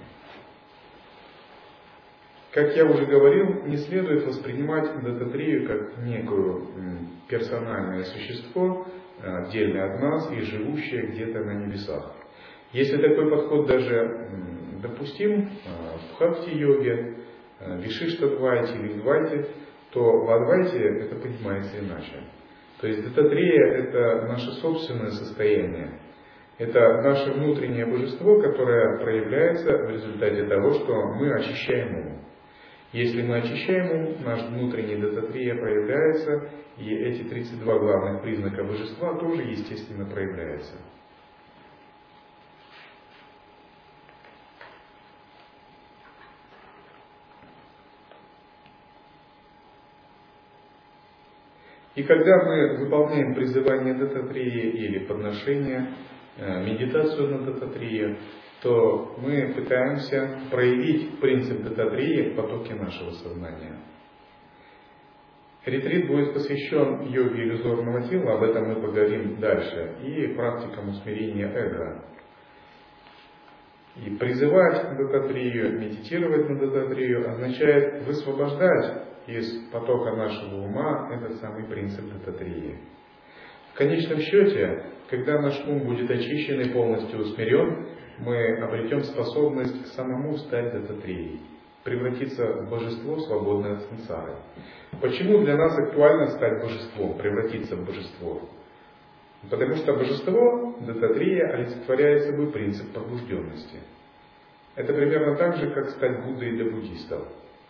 Как я уже говорил, не следует воспринимать Дататрею как некое персональное существо, отдельное от нас и живущее где-то на небесах. Если такой подход даже допустим в бхакти-йоге, вишишта-двайте или двайте, то в адвайте это понимается иначе. То есть Дататрея это наше собственное состояние. Это наше внутреннее божество, которое проявляется в результате того, что мы очищаем ум. Если мы очищаем ум, наш внутренний Дататрея проявляется, и эти тридцать два главных признака божества тоже естественно проявляются. И когда мы выполняем призывание Дататреи или подношение, медитацию на Дататрею, то мы пытаемся проявить принцип дататрии в потоке нашего сознания. Ретрит будет посвящен йоге иллюзорного тела, об этом мы поговорим дальше, и практикам усмирения эго. И призывать дататрию, медитировать на дататрию означает высвобождать из потока нашего ума этот самый принцип дататрии. В конечном счете, когда наш ум будет очищен и полностью усмирен, мы обретем способность самому стать дататрией, превратиться в божество, свободное от сансары. Почему для нас актуально стать божеством, превратиться в божество? Потому что божество, дататрия, олицетворяет собой принцип пробужденности. Это примерно так же, как стать Буддой для буддистов.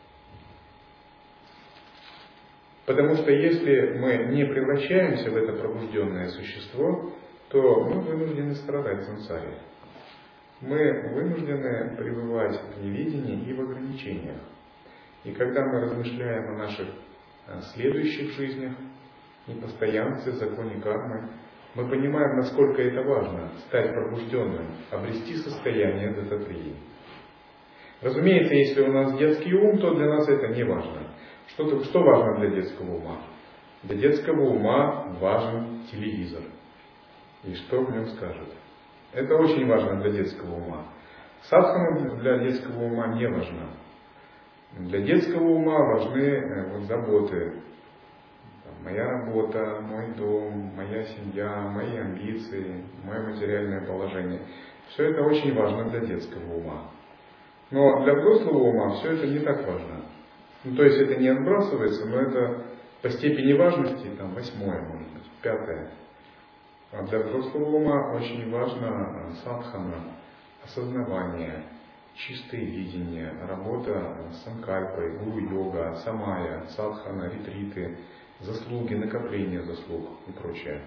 Потому что если мы не превращаемся в это пробужденное существо, то мы вынуждены страдать в сансаре. Мы вынуждены пребывать в неведении и в ограничениях. И когда мы размышляем о наших следующих жизнях, непостоянстве, законе кармы, мы понимаем, насколько это важно стать пробужденным, обрести состояние дататрии. Разумеется, если у нас детский ум, то для нас это не важно. Что, что важно для детского ума? Для детского ума важен телевизор. И что в нем скажут? Это очень важно для детского ума. Садхана для детского ума не важна. Для детского ума важны вот, заботы. Моя работа, мой дом, моя семья, мои амбиции, мое материальное положение. Все это очень важно для детского ума. Но для взрослого ума все это не так важно. Ну, то есть это не отбрасывается, но это по степени важности там, восьмое, может быть, пятое. А для взрослого ума очень важно садхана, осознавание, чистое видение, работа с санкальпой, гуру-йога, самая, садхана, ретриты, заслуги, накопление заслуг и прочее.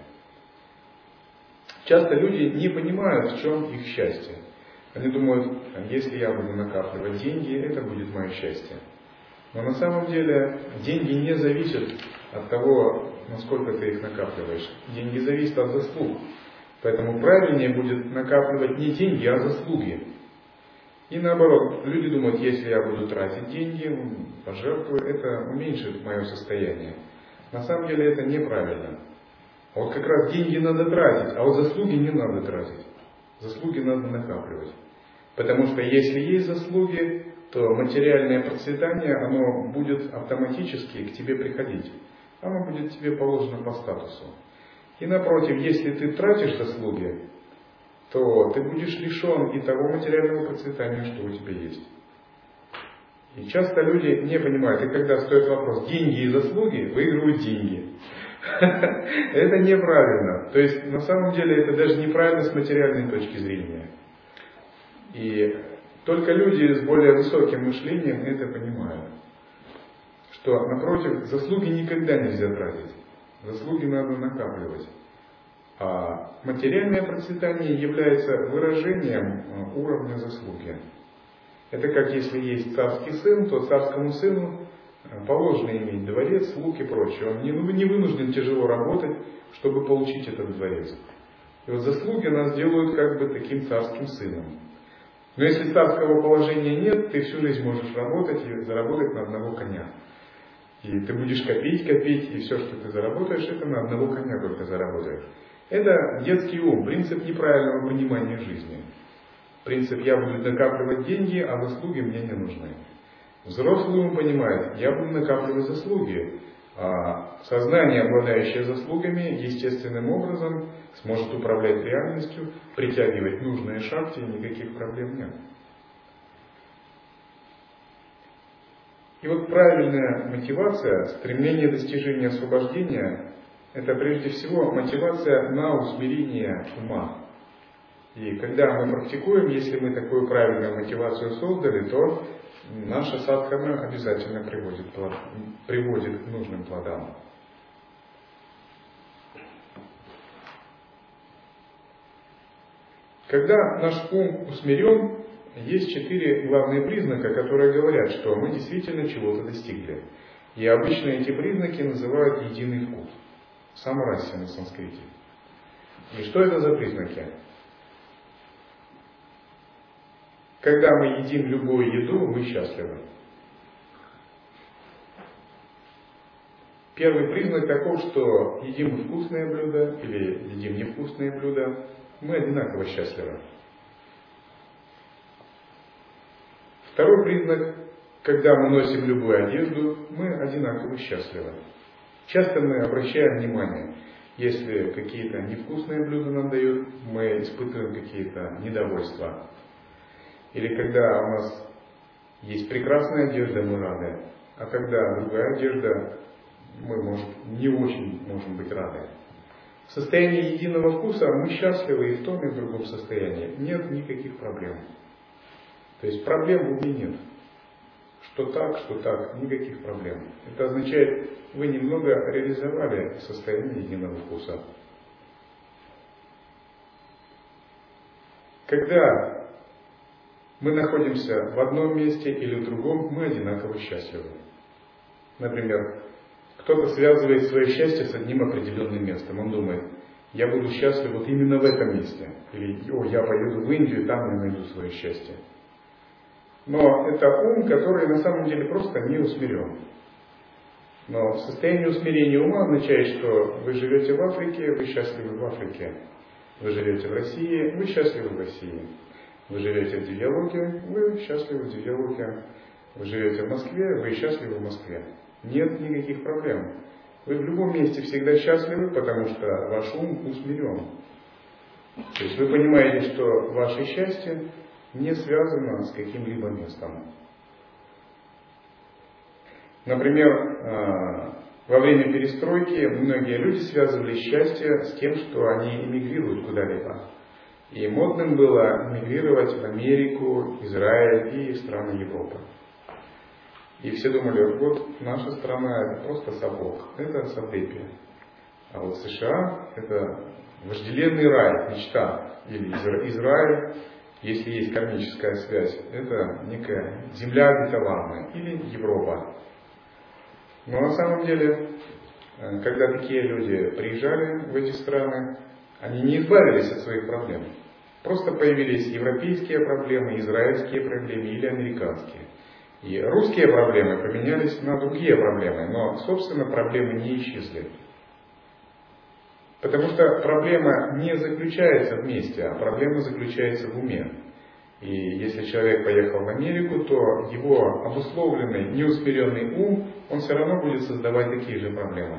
Часто люди не понимают, в чем их счастье. Они думают, если я буду накапливать деньги, это будет мое счастье. Но на самом деле деньги не зависят от того, насколько ты их накапливаешь. Деньги зависят от заслуг. Поэтому правильнее будет накапливать не деньги, а заслуги. И наоборот, люди думают, если я буду тратить деньги, пожертвую, это уменьшит мое состояние. На самом деле это неправильно. Вот как раз деньги надо тратить, а вот заслуги не надо тратить. Заслуги надо накапливать. Потому что если есть заслуги, то материальное процветание, оно будет автоматически к тебе приходить. Оно будет тебе положено по статусу. И напротив, если ты тратишь заслуги, то ты будешь лишен и того материального процветания, что у тебя есть. И часто люди не понимают, и когда стоит вопрос, деньги и заслуги, выигрывают деньги. Это неправильно. То есть на самом деле это даже неправильно с материальной точки зрения. И только люди с более высоким мышлением это понимают. Что, напротив, заслуги никогда нельзя тратить. Заслуги надо накапливать. А материальное процветание является выражением уровня заслуги. Это как если есть царский сын, то царскому сыну положено иметь дворец, слуг и прочее. Он не вынужден тяжело работать, чтобы получить этот дворец. И вот заслуги нас делают как бы таким царским сыном. Но если царского положения нет, ты всю жизнь можешь работать и заработать на одного коня. И ты будешь копить, копить, и все, что ты заработаешь, это на одного коня только заработаешь. Это детский ум, принцип неправильного понимания жизни. Принцип «я буду накапливать деньги, а заслуги мне не нужны». Взрослый ум понимает, я буду накапливать заслуги, а сознание, обладающее заслугами, естественным образом сможет управлять реальностью, притягивать нужные шакти, и никаких проблем нет. И вот правильная мотивация, стремление достижения освобождения, это прежде всего мотивация на усмирение ума. И когда мы практикуем, если мы такую правильную мотивацию создали, то наша садхана обязательно приводит, приводит к нужным плодам. Когда наш ум усмирен, есть четыре главные признака, которые говорят, что мы действительно чего-то достигли. И обычно эти признаки называют единый вкус. Самарасья на санскрите. И что это за признаки? Когда мы едим любую еду, мы счастливы. Первый признак таков, что едим мы вкусные блюда или едим невкусные блюда, мы одинаково счастливы. Второй признак, когда мы носим любую одежду, мы одинаково счастливы. Часто мы обращаем внимание, если какие-то невкусные блюда нам дают, мы испытываем какие-то недовольства. Или когда у нас есть прекрасная одежда, мы рады, а когда другая одежда, мы, может, не очень можем быть рады. В состоянии единого вкуса мы счастливы и в том, и в другом состоянии. Нет никаких проблем. То есть проблем в уме нет. Что так, что так, никаких проблем. Это означает, вы немного реализовали состояние единого вкуса. Когда мы находимся в одном месте или в другом, мы одинаково счастливы. Например, кто-то связывает свое счастье с одним определенным местом. Он думает, я буду счастлив вот именно в этом месте. Или, о, я поеду в Индию, там я найду свое счастье. Но это ум, который на самом деле просто не усмирен. Но состояние усмирения ума означает, что вы живете в Африке, вы счастливы в Африке. Вы живете в России, вы счастливы в России. Вы живете в Девьялоке, вы счастливы в Девьялоке. Вы живете в Москве, вы счастливы в Москве. Нет никаких проблем. Вы в любом месте всегда счастливы, потому что ваш ум усмирен. То есть вы понимаете, что ваше счастье не связано с каким-либо местом. Например, во время перестройки многие люди связывали счастье с тем, что они эмигрируют куда-либо. И модным было эмигрировать в Америку, Израиль и страны Европы. И все думали, вот наша страна это просто совок, это Савдепия. А вот США это вожделенный рай, мечта. Или Израиль, если есть кармическая связь, это некая земля обетованная. Или Европа. Но на самом деле, когда такие люди приезжали в эти страны, они не избавились от своих проблем. Просто появились европейские проблемы, израильские проблемы или американские. И русские проблемы поменялись на другие проблемы, но, собственно, проблемы не исчезли. Потому что проблема не заключается в месте, а проблема заключается в уме. И если человек поехал в Америку, то его обусловленный, неусмиренный ум, он все равно будет создавать такие же проблемы.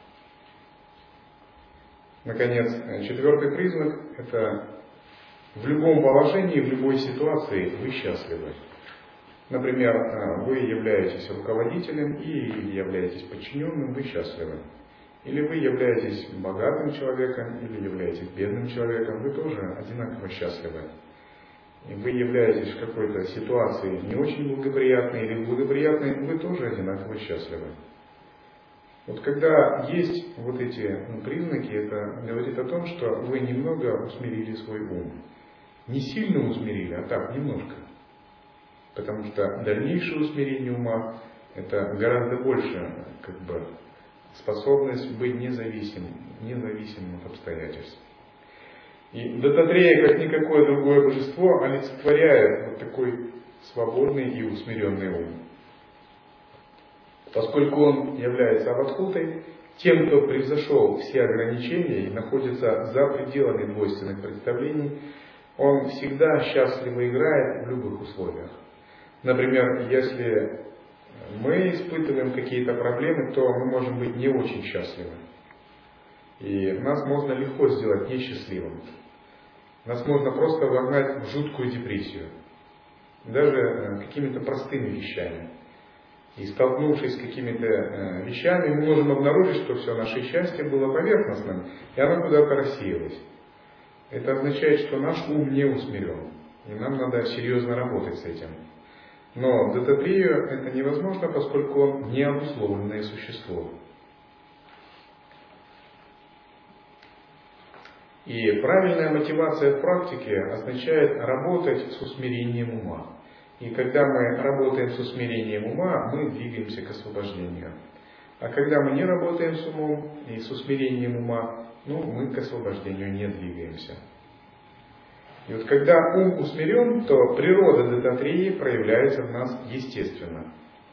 Наконец, четвертый признак – это в любом положении, в любой ситуации вы счастливы. Например, вы являетесь руководителем или являетесь подчиненным, вы счастливы. Или вы являетесь богатым человеком, или являетесь бедным человеком, вы тоже одинаково счастливы. И вы являетесь в какой-то ситуации не очень благоприятной или благоприятной, вы тоже одинаково счастливы. Вот когда есть вот эти признаки, это говорит о том, что вы немного усмирили свой ум. Не сильно усмирили, а так, немножко. Потому что дальнейшее усмирение ума это гораздо больше как бы, способность быть независимым, независимым от обстоятельств. И Дататрея, как никакое другое божество, олицетворяет вот такой свободный и усмиренный ум. Поскольку он является аватхутой, тем, кто превзошел все ограничения и находится за пределами двойственных представлений, он всегда счастливо играет в любых условиях. Например, если мы испытываем какие-то проблемы, то мы можем быть не очень счастливы. И нас можно легко сделать несчастливым. Нас можно просто вогнать в жуткую депрессию. Даже какими-то простыми вещами. И столкнувшись с какими-то вещами, мы можем обнаружить, что все наше счастье было поверхностным, и оно куда-то рассеялось. Это означает, что наш ум не усмирен. И нам надо серьезно работать с этим. Но Дататрею это невозможно, поскольку он не обусловленное существо. И правильная мотивация в практике означает работать с усмирением ума. И когда мы работаем с усмирением ума, мы двигаемся к освобождению. А когда мы не работаем с умом и с усмирением ума, ну, мы к освобождению не двигаемся. И вот когда ум усмирен, то природа дататрии проявляется в нас естественно.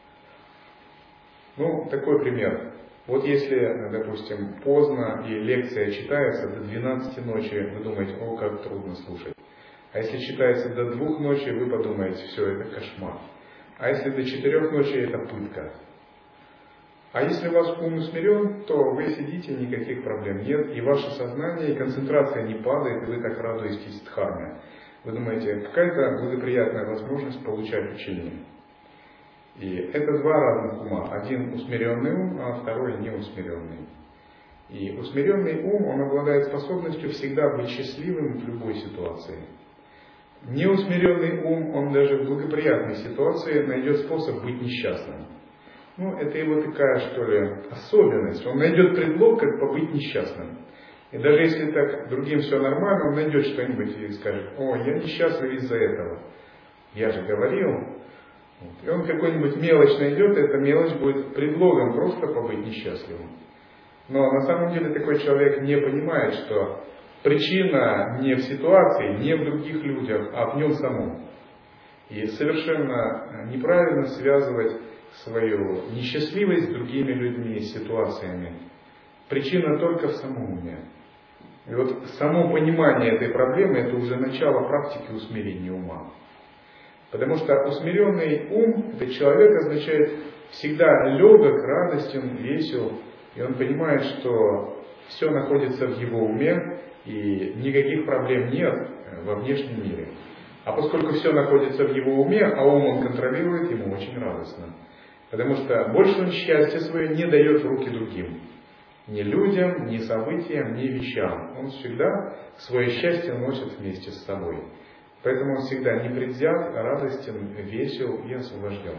Ну, такой пример. Вот если, допустим, поздно и лекция читается до двенадцати ночи, вы думаете, о, как трудно слушать. А если читается до двух ночи, вы подумаете, все, это кошмар. А если до четырех ночи, это пытка. А если у вас ум усмирен, то вы сидите, никаких проблем нет, и ваше сознание, и концентрация не падает, и вы так радуетесь дхарме. Вы думаете, какая-то благоприятная возможность получать учение. И это два разных ума. Один усмиренный ум, а второй неусмиренный. И усмиренный ум, он обладает способностью всегда быть счастливым в любой ситуации. Неусмиренный ум, он даже в благоприятной ситуации найдет способ быть несчастным. Ну, это его такая, что ли, особенность. Он найдет предлог, как побыть несчастным. И даже если так другим все нормально, он найдет что-нибудь и скажет, о, я несчастный из-за этого. Я же говорил. И он какой-нибудь мелочь найдет, и эта мелочь будет предлогом просто побыть несчастливым. Но на самом деле такой человек не понимает, что причина не в ситуации, не в других людях, а в нем самом. И совершенно неправильно связывать свою несчастливость с другими людьми, с ситуациями. Причина только в самом уме. И вот само понимание этой проблемы, это уже начало практики усмирения ума. Потому что усмиренный ум, этот человек означает всегда легок, радостен, весел. И он понимает, что все находится в его уме, и никаких проблем нет во внешнем мире. А поскольку все находится в его уме, а ум он контролирует, ему очень радостно. Потому что больше он счастье свое не дает в руки другим. Ни людям, ни событиям, ни вещам. Он всегда свое счастье носит вместе с собой. Поэтому он всегда непредвзят, радостен, весел и освобожден.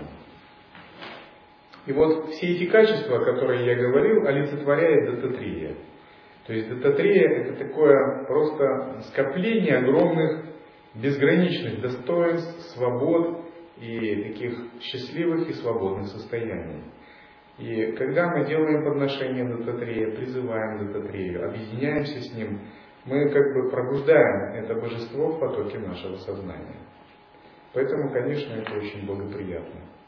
И вот все эти качества, о которых я говорил, олицетворяет дататрия. То есть дататрия — это такое просто скопление огромных, безграничных достоинств, свобод и таких счастливых и свободных состояний. И когда мы делаем подношение дататрия, призываем дататрию, объединяемся с ним, мы как бы пробуждаем это божество в потоке нашего сознания. Поэтому, конечно, это очень благоприятно.